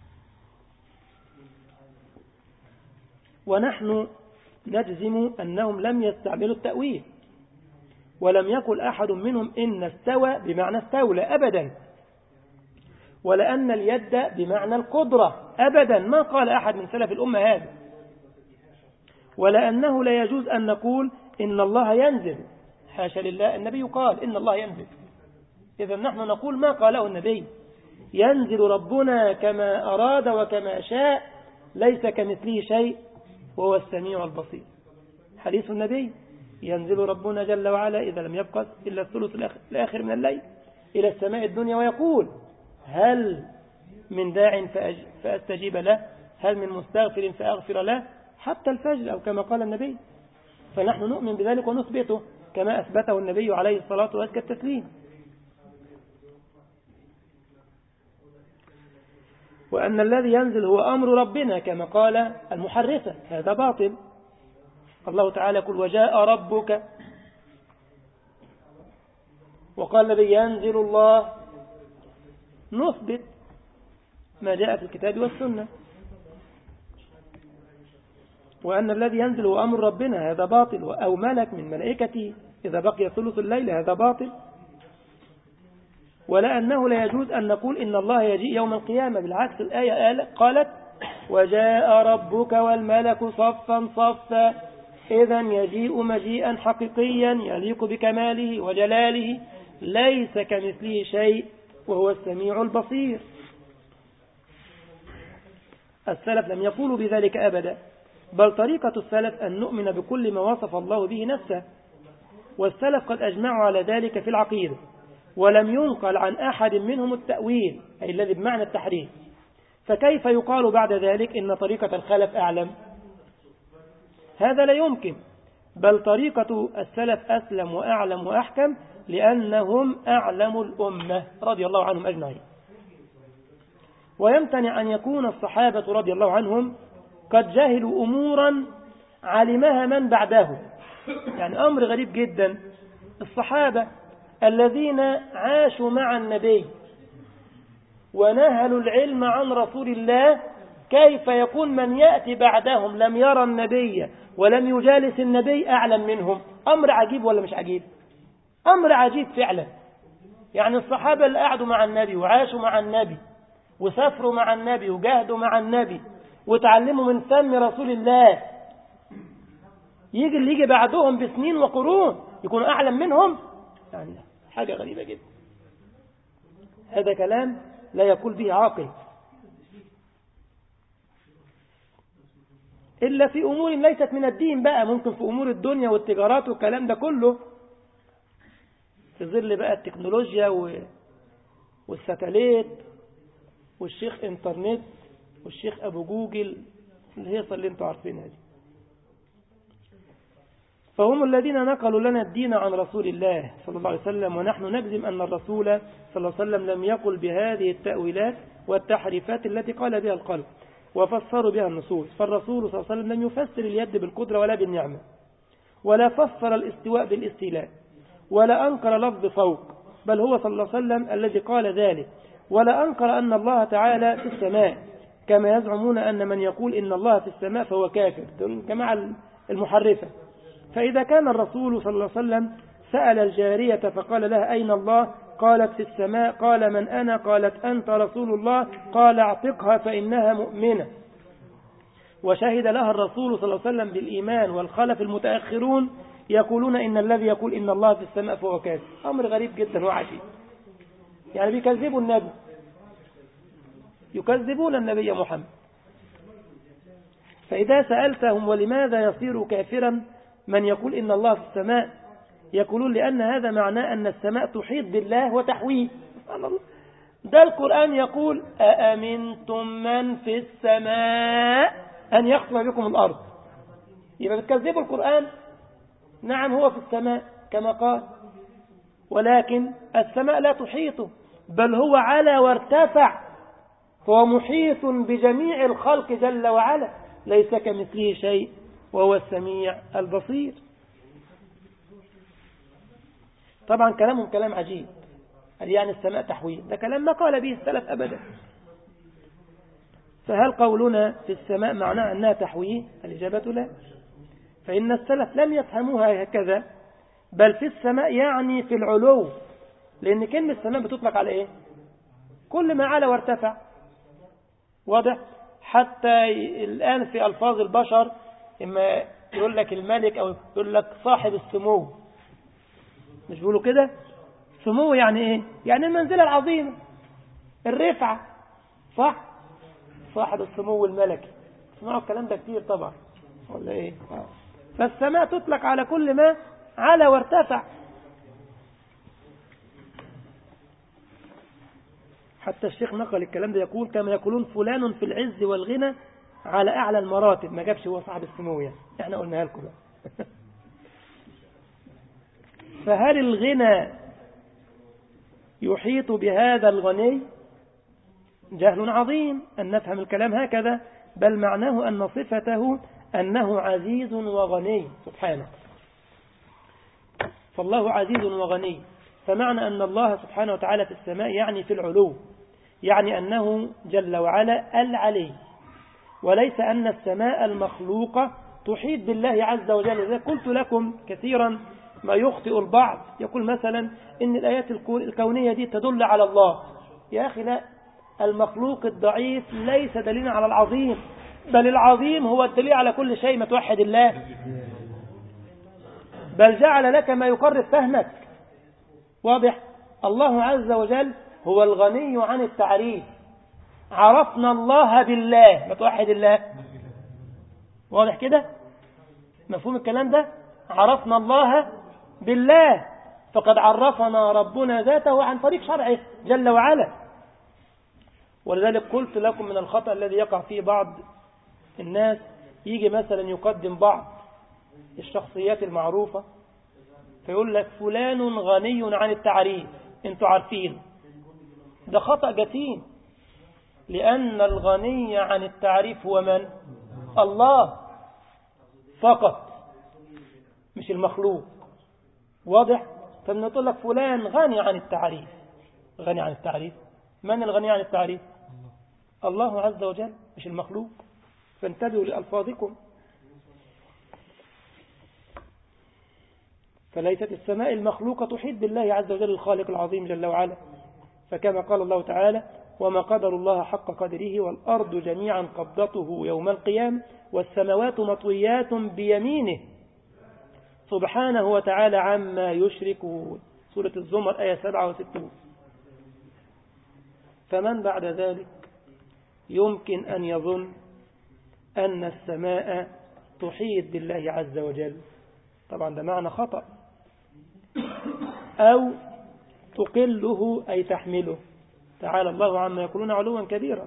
Speaker 1: ونحن نجزم أنهم لم يستعملوا التأويل، ولم يقل أحد منهم إن استوى بمعنى استولى أبدا، ولأن اليد بمعنى القدرة أبدا، ما قال أحد من سلف الأمة هذا. ولأنه لا يجوز أن نقول إن الله ينزل، حاشا لله، النبي قال إن الله ينزل. إذا نحن نقول ما قاله النبي، ينزل ربنا كما أراد وكما شاء، ليس كمثله شيء وهو السميع البصير. حديث النبي ينزل ربنا جل وعلا إذا لم يبقى إلا الثلث الآخر من الليل، إلى السماء الدنيا ويقول هل من داع فأستجيب له، هل من مستغفر فأغفر له، حتى الفجر أو كما قال النبي. فنحن نؤمن بذلك ونثبته كما أثبته النبي عليه الصلاة وأزكى التسليم. وأن الذي ينزل هو أمر ربنا كما قال المحرفة، هذا باطل. الله تعالى يقول وجاء ربك، وقال الذي ينزل الله. نثبت ما جاء في الكتاب والسنة. وأن الذي ينزل هو أمر ربنا، هذا باطل. أو ملك من ملائكته إذا بقي ثلث الليل، هذا باطل. ولا أنه لا يجوز أن نقول إن الله يجيء يوم القيامة، بالعكس الآية قالت وجاء ربك والملك صفا صفا، إذا يجيء مجيئا حقيقيا يليق بكماله وجلاله، ليس كمثله شيء وهو السميع البصير. السلف لم يقولوا بذلك أبدا، بل طريقة السلف أن نؤمن بكل ما وصف الله به نفسه، والسلف قد أجمعوا على ذلك في العقيدة، ولم ينقل عن أحد منهم التأويل، أي الذي بمعنى التحريف. فكيف يقال بعد ذلك إن طريقة الخلف أعلم؟ هذا لا يمكن، بل طريقة السلف أسلم وأعلم وأحكم، لأنهم أعلم الأمة رضي الله عنهم أجمعين. ويمتنع أن يكون الصحابة رضي الله عنهم قد جهلوا أمورا علمها من بعدهم. يعني أمر غريب جدا، الصحابة الذين عاشوا مع النبي ونهلوا العلم عن رسول الله، كيف يكون من يأتي بعدهم لم يرى النبي ولم يجالس النبي أعلم منهم؟ أمر عجيب ولا مش عجيب؟ أمر عجيب فعلا. يعني الصحابة اللي قعدوا مع النبي وعاشوا مع النبي وسافروا مع النبي وجاهدوا مع النبي وتعلموا من فم رسول الله، يجي اللي يجي بعدهم بسنين وقرون يكون أعلم منهم؟ يعني حاجة غريبة جدا. هذا كلام لا يقول به عاقل، إلا في أمور ليست من الدين بقى، ممكن في أمور الدنيا والتجارات والكلام ده كله، في ظل بقى التكنولوجيا والساتليت والشيخ انترنت والشيخ أبو جوجل، الهيصة اللي انتوا عارفينها دي. فهم الذين نقلوا لنا الدين عن رسول الله صلى الله عليه وسلم، ونحن نجزم أن الرسول صلى الله عليه وسلم لم يقل بهذه التأويلات والتحريفات التي قال بها القلب وفسروا بها النصوص. فالرسول صلى الله عليه وسلم لم يفسر اليد بالقدرة ولا بالنعمة، ولا فسر الاستواء بالاستيلاء، ولا أنكر لفظ فوق، بل هو صلى الله عليه وسلم الذي قال ذلك. ولا أنكر أن الله تعالى في السماء، كما يزعمون أن من يقول إن الله في السماء فهو كافر، كما المحرفة. فإذا كان الرسول صلى الله عليه وسلم سأل الجارية فقال لها أين الله؟ قالت في السماء. قال من أنا؟ قالت أنت رسول الله. قال اعتقها فإنها مؤمنة. وشهد لها الرسول صلى الله عليه وسلم بالإيمان، والخلف المتأخرون يقولون إن الذي يقول إن الله في السماء فهو كافر. أمر غريب جدا وعجيب. يعني بيكذبوا النبي، يكذبون النبي محمد. فإذا سألتهم ولماذا يصير كافرا من يقول إن الله في السماء، يقولون لأن هذا معناه أن السماء تحيط بالله وتحويه. سبحان الله، ده القرآن يقول أأمنتم من في السماء أن يخسف بكم الأرض. يبقى بتكذبوا القرآن. نعم هو في السماء كما قال، ولكن السماء لا تحيطه، بل هو على وارتفع، فهو محيط بجميع الخلق جل وعلا، ليس كمثله شيء وهو السميع البصير. طبعا كلامهم كلام عجيب، يعني السماء تحويه، ده كلام ما قال به السلف أبدا. فهل قولنا في السماء معناه أنها تحويه؟ الإجابة لا، فإن السلف لم يفهموها هكذا، بل في السماء يعني في العلو، لأن كلمة السماء بتطلق على إيه؟ كل ما علا وارتفع. واضح؟ حتى الآن في ألفاظ البشر إما يقول لك الملك أو يقول لك صاحب السمو، مش بيقولوا كده؟ سمو يعني إيه؟ يعني المنزلة العظيمة، الرفعة، صح؟ صاحب السمو الملكي، اسمعوا الكلام ده كتير طبعا ولا إيه؟ فالسماء تطلق على كل ما علا وارتفع. حتى الشيخ نقل الكلام ده، يقول كما يقولون فلان في العز والغنى على أعلى المراتب. ما جابش هو صاحب السموية، احنا قلناها لكم بقى. فهل الغنى يحيط بهذا الغني؟ جهل عظيم أن نفهم الكلام هكذا، بل معناه أن صفته أنه عزيز وغني سبحانه. فالله عزيز وغني، فمعنى أن الله سبحانه وتعالى في السماء يعني في العلو، يعني أنه جل وعلا العلي، وليس أن السماء المخلوقة تحيط بالله عز وجل. إذا قلت لكم كثيرا ما يخطئ البعض، يقول مثلا إن الآيات الكونية دي تدل على الله. يا أخي لا، المخلوق الضعيف ليس دليلا على العظيم، بل العظيم هو الدليل على كل شيء. ما توحد الله، بل جعل لك ما يقرب فهمك. واضح؟ الله عز وجل هو الغني عن التعريف. عرفنا الله بالله، ما توحد الله. واضح كده؟ مفهوم الكلام ده؟ عرفنا الله بالله، فقد عرفنا ربنا ذاته عن طريق شرعه جل وعلا. ولذلك قلت لكم من الخطأ الذي يقع فيه بعض الناس، يجي مثلا يقدم بعض الشخصيات المعروفة فيقول لك فلان غني عن التعريف. انتوا عارفين ده خطأ جسيم، لأن الغني عن التعريف هو من؟ الله فقط، مش المخلوق. واضح؟ فبنقول لك فلان غني عن التعريف. غني عن التعريف، من الغني عن التعريف؟ الله عز وجل، مش المخلوق. فانتبهوا لألفاظكم. فليست السماء المخلوقة تحيط بالله عز وجل الخالق العظيم جل وعلا. فكما قال الله تعالى وما قدر الله حق قدره والأرض جميعا قبضته يوم القيامة والسماوات مطويات بيمينه سبحانه وتعالى عما يشركون. سورة الزمر آية 67. فمن بعد ذلك يمكن أن يظن أن السماء تحيط بالله عز وجل، طبعا ده معنى خطأ، أو تقله أي تحمله، تعالى الله عما يقولون علوا كبيرا،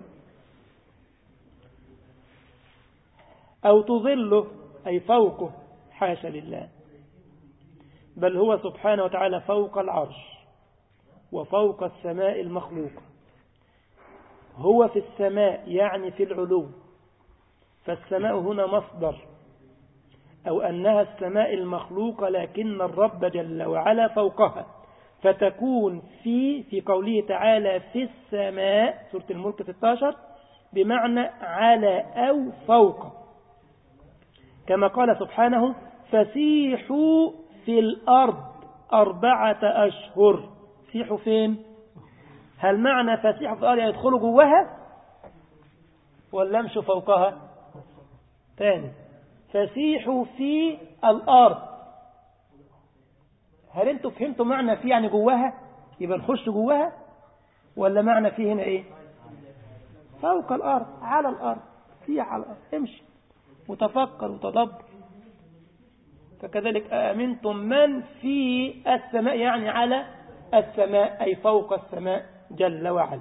Speaker 1: أو تظله أي فوقه، حاشا لله، بل هو سبحانه وتعالى فوق العرش وفوق السماء المخلوقة. هو في السماء يعني في العلو، فالسماء هنا مصدر، أو أنها السماء المخلوقة، لكن الرب جل وعلا فوقها، فتكون في قوله تعالى في السماء سورة الملك 16 بمعنى على أو فوق، كما قال سبحانه فسيحوا في الأرض 4 أشهر. سيحوا فين؟ هل معنى فسيحوا في الأرض يدخلوا جواها ولا امشوا فوقها؟ ثاني، فسيحوا في الأرض، هل انتوا فهمتوا معنى فيه يعني جواها يبقى نخش جواها، ولا معنى فيه هنا ايه؟ فوق الأرض، على الأرض، سيح على الأرض، امشي وتفكر وتدبر. فكذلك أأمنتم من في السماء يعني على السماء أي فوق السماء جل وعلا.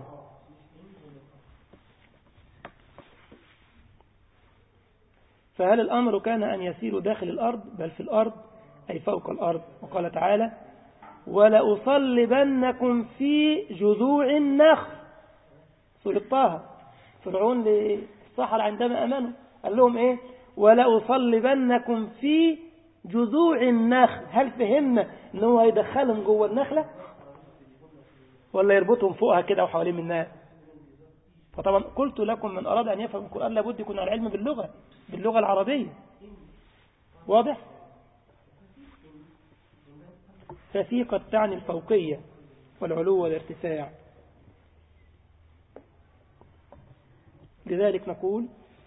Speaker 1: فهل الأمر كان أن يسيروا داخل الأرض؟ بل في الأرض أي فوق الأرض. وقال تعالى ولأصلبنكم في جذوع النخل، سورة طه، فرعون للصحراء عندما أمنوا قال لهم إيه؟ ولأصلبنكم في جذوع النخل. هل فهمنا أنه يدخلهم جوه النخلة ولا يربطهم فوقها كده وحوالين منها؟ فطبعا قلت لكم من أراد أن يفهم القرآن لابد يكون على علم باللغة العربية. واضح؟ ففي قد تعني الفوقية والعلو والارتفاع. لذلك نقول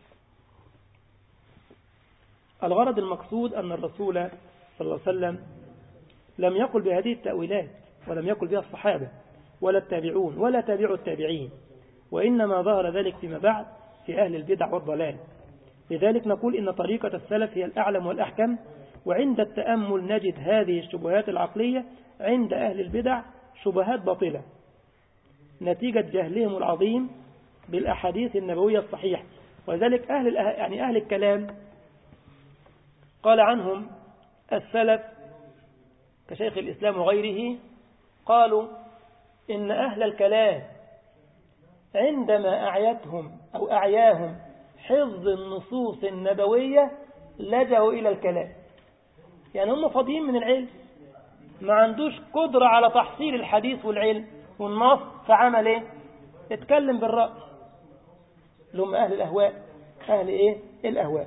Speaker 1: الغرض المقصود أن الرسول صلى الله عليه وسلم لم يقل بهذه التأويلات، ولم يقل بها الصحابة ولا التابعون ولا تابعوا التابعين، وإنما ظهر ذلك فيما بعد في أهل البدع والضلال. لذلك نقول إن طريقة السلف هي الأعلم والأحكم، وعند التأمل نجد هذه الشبهات العقلية عند أهل البدع شبهات باطلة، نتيجة جهلهم العظيم بالأحاديث النبوية الصحيحة. وذلك أهل الكلام قال عنهم السلف كشيخ الإسلام وغيره، قالوا إن أهل الكلام عندما أعيتهم أو أعياهم حفظ النصوص النبوية لجأوا إلى الكلام. يعني هم فاضيين من العلم، ما عندوش قدرة على تحصيل الحديث والعلم والنص، فعمل إيه؟ اتكلم بالرأي. لهم أهل الأهواء، أهل إيه؟ الأهواء.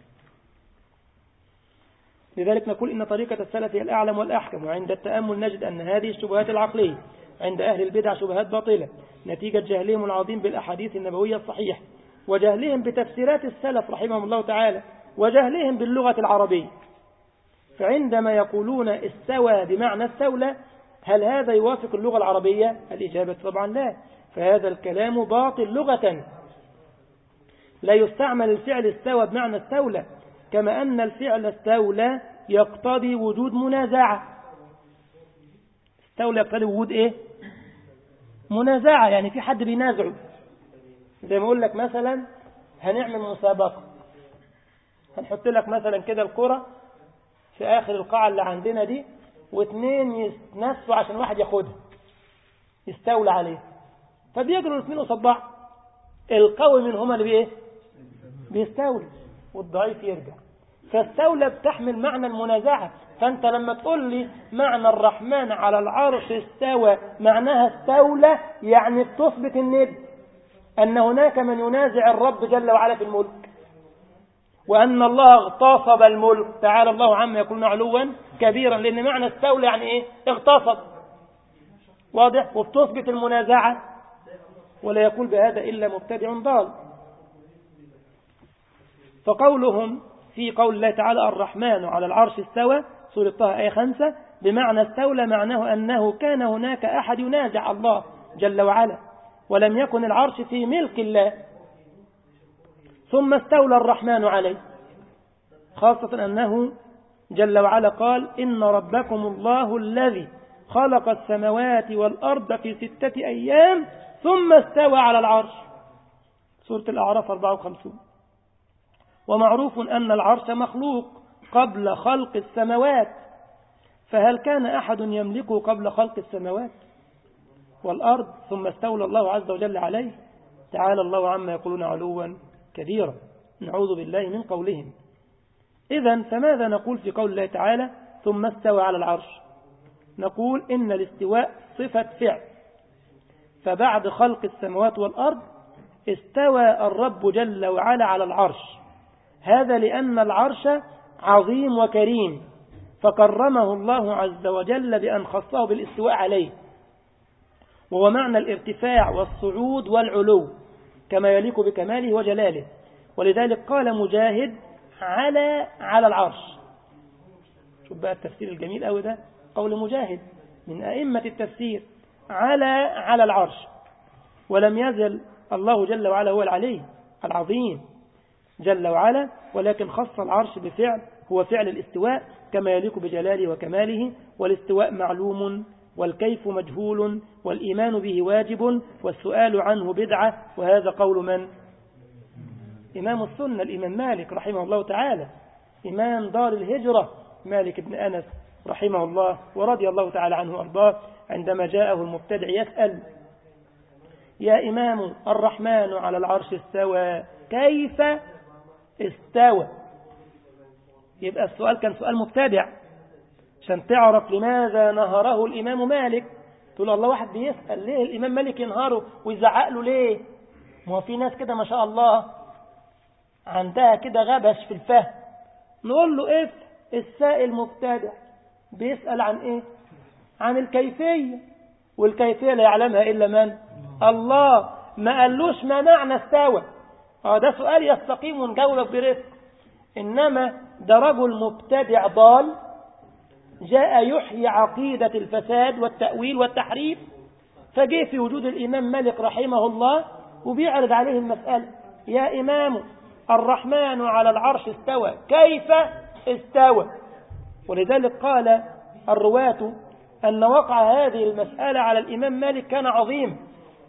Speaker 1: لذلك نقول إن طريقة السلف هي الأعلم والأحكم. وعند التأمل نجد أن هذه الشبهات العقلية عند أهل البدع شبهات باطلة نتيجة جهلهم العظيم بالأحاديث النبوية الصحيحة، وجهلهم بتفسيرات السلف رحمهم الله تعالى، وجهلهم باللغة العربية. فعندما يقولون استوى بمعنى استولى، هل هذا يوافق اللغة العربية؟ الإجابة طبعا لا، فهذا الكلام باطل لغة. لا يستعمل الفعل استوى بمعنى استولى، كما أن الفعل استولى يقتضي وجود منازعة. استولى يقتضي وجود إيه؟ منازعة، يعني في حد بينازعه. زي ما أقول لك مثلا هنعمل مسابقة، هنحط لك مثلا كده الكرة في آخر القاعة اللي عندنا دي، واثنين يتنافسوا عشان واحد ياخدها يستولى عليه، فبيجروا الاثنين قصاد بعض، القوي منهما اللي بإيه؟ بيستولي والضعيف يرجع. فاستولى بتحمل معنى المنازعة. فأنت لما تقول لي معنى الرحمن على العرش استوى معناها استولى، يعني بتثبت الند أن هناك من ينازع الرب جل وعلا في الملك، وأن الله اغتصب الملك تعالى الله عما يقولون علوا كبيرا، لأن معنى استولى يعني إيه؟ اغتصب. واضح؟ وبتثبت المنازعة، ولا يقول بهذا إلا مبتدع ضال. فقولهم في قول الله تعالى الرحمن على العرش استوى سورة طه آية 5 بمعنى استولى، معناه أنه كان هناك أحد ينازع الله جل وعلا، ولم يكن العرش في ملك الله، ثم استولى الرحمن عليه، خاصة أنه جل وعلا قال إن ربكم الله الذي خلق السماوات والأرض في 6 أيام ثم استوى على العرش، سورة الأعراف 54. ومعروف أن العرش مخلوق قبل خلق السماوات، فهل كان أحد يملكه قبل خلق السماوات والأرض ثم استولى الله عز وجل عليه؟ تعالى الله عما يقولون علوا كبيرا، نعوذ بالله من قولهم. إذن فماذا نقول في قول الله تعالى ثم استوى على العرش؟ نقول إن الاستواء صفة فعل، فبعد خلق السماوات والأرض استوى الرب جل وعلا على العرش، هذا لأن العرش عظيم وكريم، فكرمه الله عز وجل بأن خصه بالاستواء عليه، وهو معنى الارتفاع والصعود والعلو كما يليق بكماله وجلاله. ولذلك قال مجاهد على العرش. شوف بقى التفسير الجميل أوي ده، قول مجاهد من أئمة التفسير، على العرش. ولم يزل الله جل وعلا هو العلي العظيم جل وعلا، ولكن خص العرش بفعل هو فعل الاستواء كما يليق بجلاله وكماله. والاستواء معلوم والكيف مجهول والإيمان به واجب والسؤال عنه بدعة. وهذا قول من؟ إمام السنة الإمام مالك رحمه الله تعالى، إمام دار الهجرة مالك بن أنس رحمه الله ورضي الله تعالى عنه وأرضاه، عندما جاءه المبتدع يسأل يا إمام الرحمن على العرش استوى كيف استوى؟ يبقى السؤال كان سؤال مبتدع، عشان تعرف لماذا نهره الإمام مالك. تقول الله واحد بيسأل ليه الإمام مالك ينهره ويزعق له ليه؟ ما هو في ناس كده ما شاء الله عندها كده غبش في الفهم. نقول له إيه السائل مبتدع بيسأل عن إيه؟ عن الكيفية، والكيفية لا يعلمها إلا من؟ الله. ما قالوش ما معنى استوى. ده سؤال يستقيم ونجاوبك برفق. إنما ده رجل مبتدع ضال جاء يحيي عقيدة الفساد والتأويل والتحريف، فجاء في وجود الإمام مالك رحمه الله وبيعرض عليه المسألة يا إمام الرحمن على العرش استوى كيف استوى؟ ولذلك قال الرواة أن وقع هذه المسألة على الإمام مالك كان عظيم،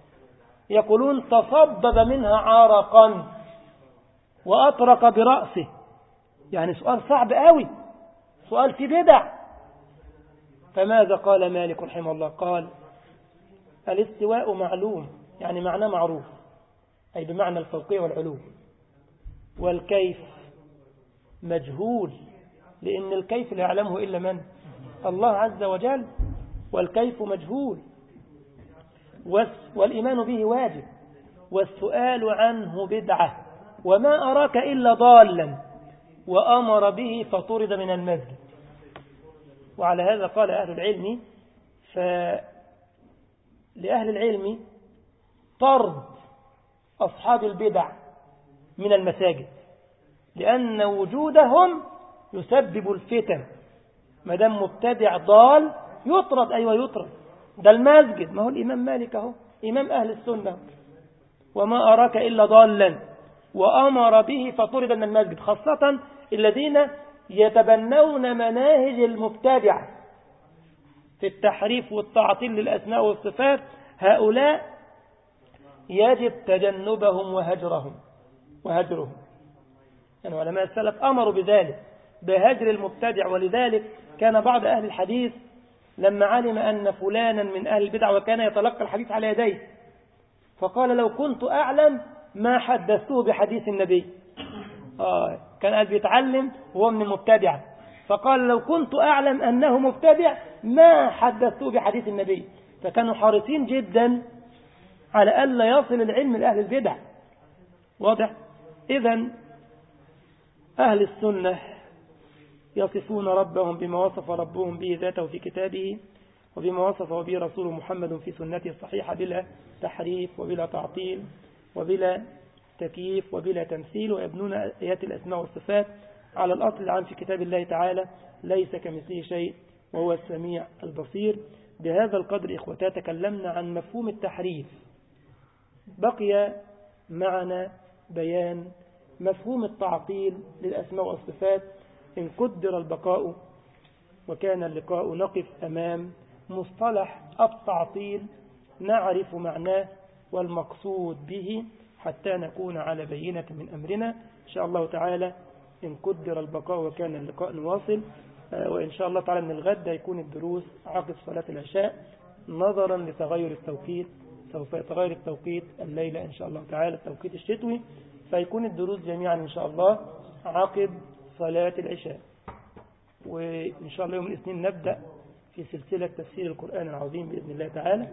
Speaker 1: يقولون تصبب منها عرقا وأطرق برأسه. يعني سؤال صعب قوي، سؤال في بدع. فماذا قال مالك رحمه الله؟ قال الاستواء معلوم، يعني معناه معروف، أي بمعنى الفوقية والعلو. والكيف مجهول، لأن الكيف لا يعلمه إلا من؟ الله عز وجل. والكيف مجهول، والإيمان به واجب، والسؤال عنه بدعة. وما أراك إلا ضالا، وأمر به فطرد من المسجد. وعلى هذا قال أهل العلم، فلأهل العلم طرد أصحاب البدع من المساجد، لأن وجودهم يسبب الفتن. ما دام مبتدع ضال يطرد. أيوة يطرد. ده المسجد، ما هو الإمام مالك اهو إمام أهل السنة. وما أراك إلا ضالا وأمر به فطرد من المسجد. خاصة الذين يتبنون مناهج المبتدع في التحريف والتعطيل للأسماء والصفات، هؤلاء يجب تجنبهم وهجرهم. يعني علماء السلف أمروا بذلك، بهجر المبتدع. ولذلك كان بعض أهل الحديث لما علم أن فلانا من أهل البدع وكان يتلقى الحديث على يديه، فقال لو كنت أعلم ما حدثته بحديث النبي. كان قاعد بيتعلم وهو من المبتدع، فقال لو كنت أعلم أنه مبتدع ما حدثته بحديث النبي. فكانوا حريصين جدا على ألا يصل العلم لأهل البدع. واضح؟ إذن أهل السنة يصفون ربهم بما وصف ربهم به ذاته في كتابه، وبما وصفه به رسوله محمد في سنته الصحيحة، بلا تحريف وبلا تعطيل وبلا تكييف وبلا تمثيل. ويبنون آيات الأسماء والصفات على الأصل العام في كتاب الله تعالى: ليس كمثله شيء وهو السميع البصير. بهذا القدر إخوتا تكلمنا عن مفهوم التحريف. بقي معنا بيان مفهوم التعطيل للأسماء والصفات. إن قدر البقاء وكان اللقاء نقف أمام مصطلح التعطيل نعرف معناه والمقصود به حتى نكون على بينة من أمرنا إن شاء الله تعالى. إن قدر البقاء وكان اللقاء نواصل، وإن شاء الله تعالى من الغد يكون الدروس عقب صلاة العشاء نظرا لتغير التوقيت. سوف يتغير التوقيت الليلة إن شاء الله تعالى، التوقيت الشتوي، فيكون الدروس جميعا إن شاء الله عقب صلاة العشاء. وإن شاء الله يوم الاثنين نبدأ في سلسلة تفسير القرآن العظيم بإذن الله تعالى.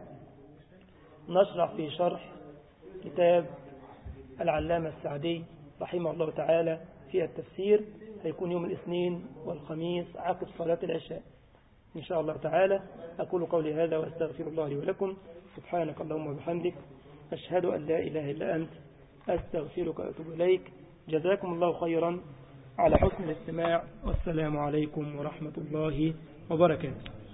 Speaker 1: نشرع في شرح كتاب العلامة السعدي رحمه الله تعالى في التفسير. هيكون يوم الاثنين والخميس عقب صلاة العشاء إن شاء الله تعالى. أقول قولي هذا وأستغفر الله لي ولكم. سبحانك اللهم وبحمدك، أشهد أن لا إله إلا أنت، أستغفرك وأتوب إليك. جزاكم الله خيرا على حسن الاستماع، والسلام عليكم ورحمة الله وبركاته.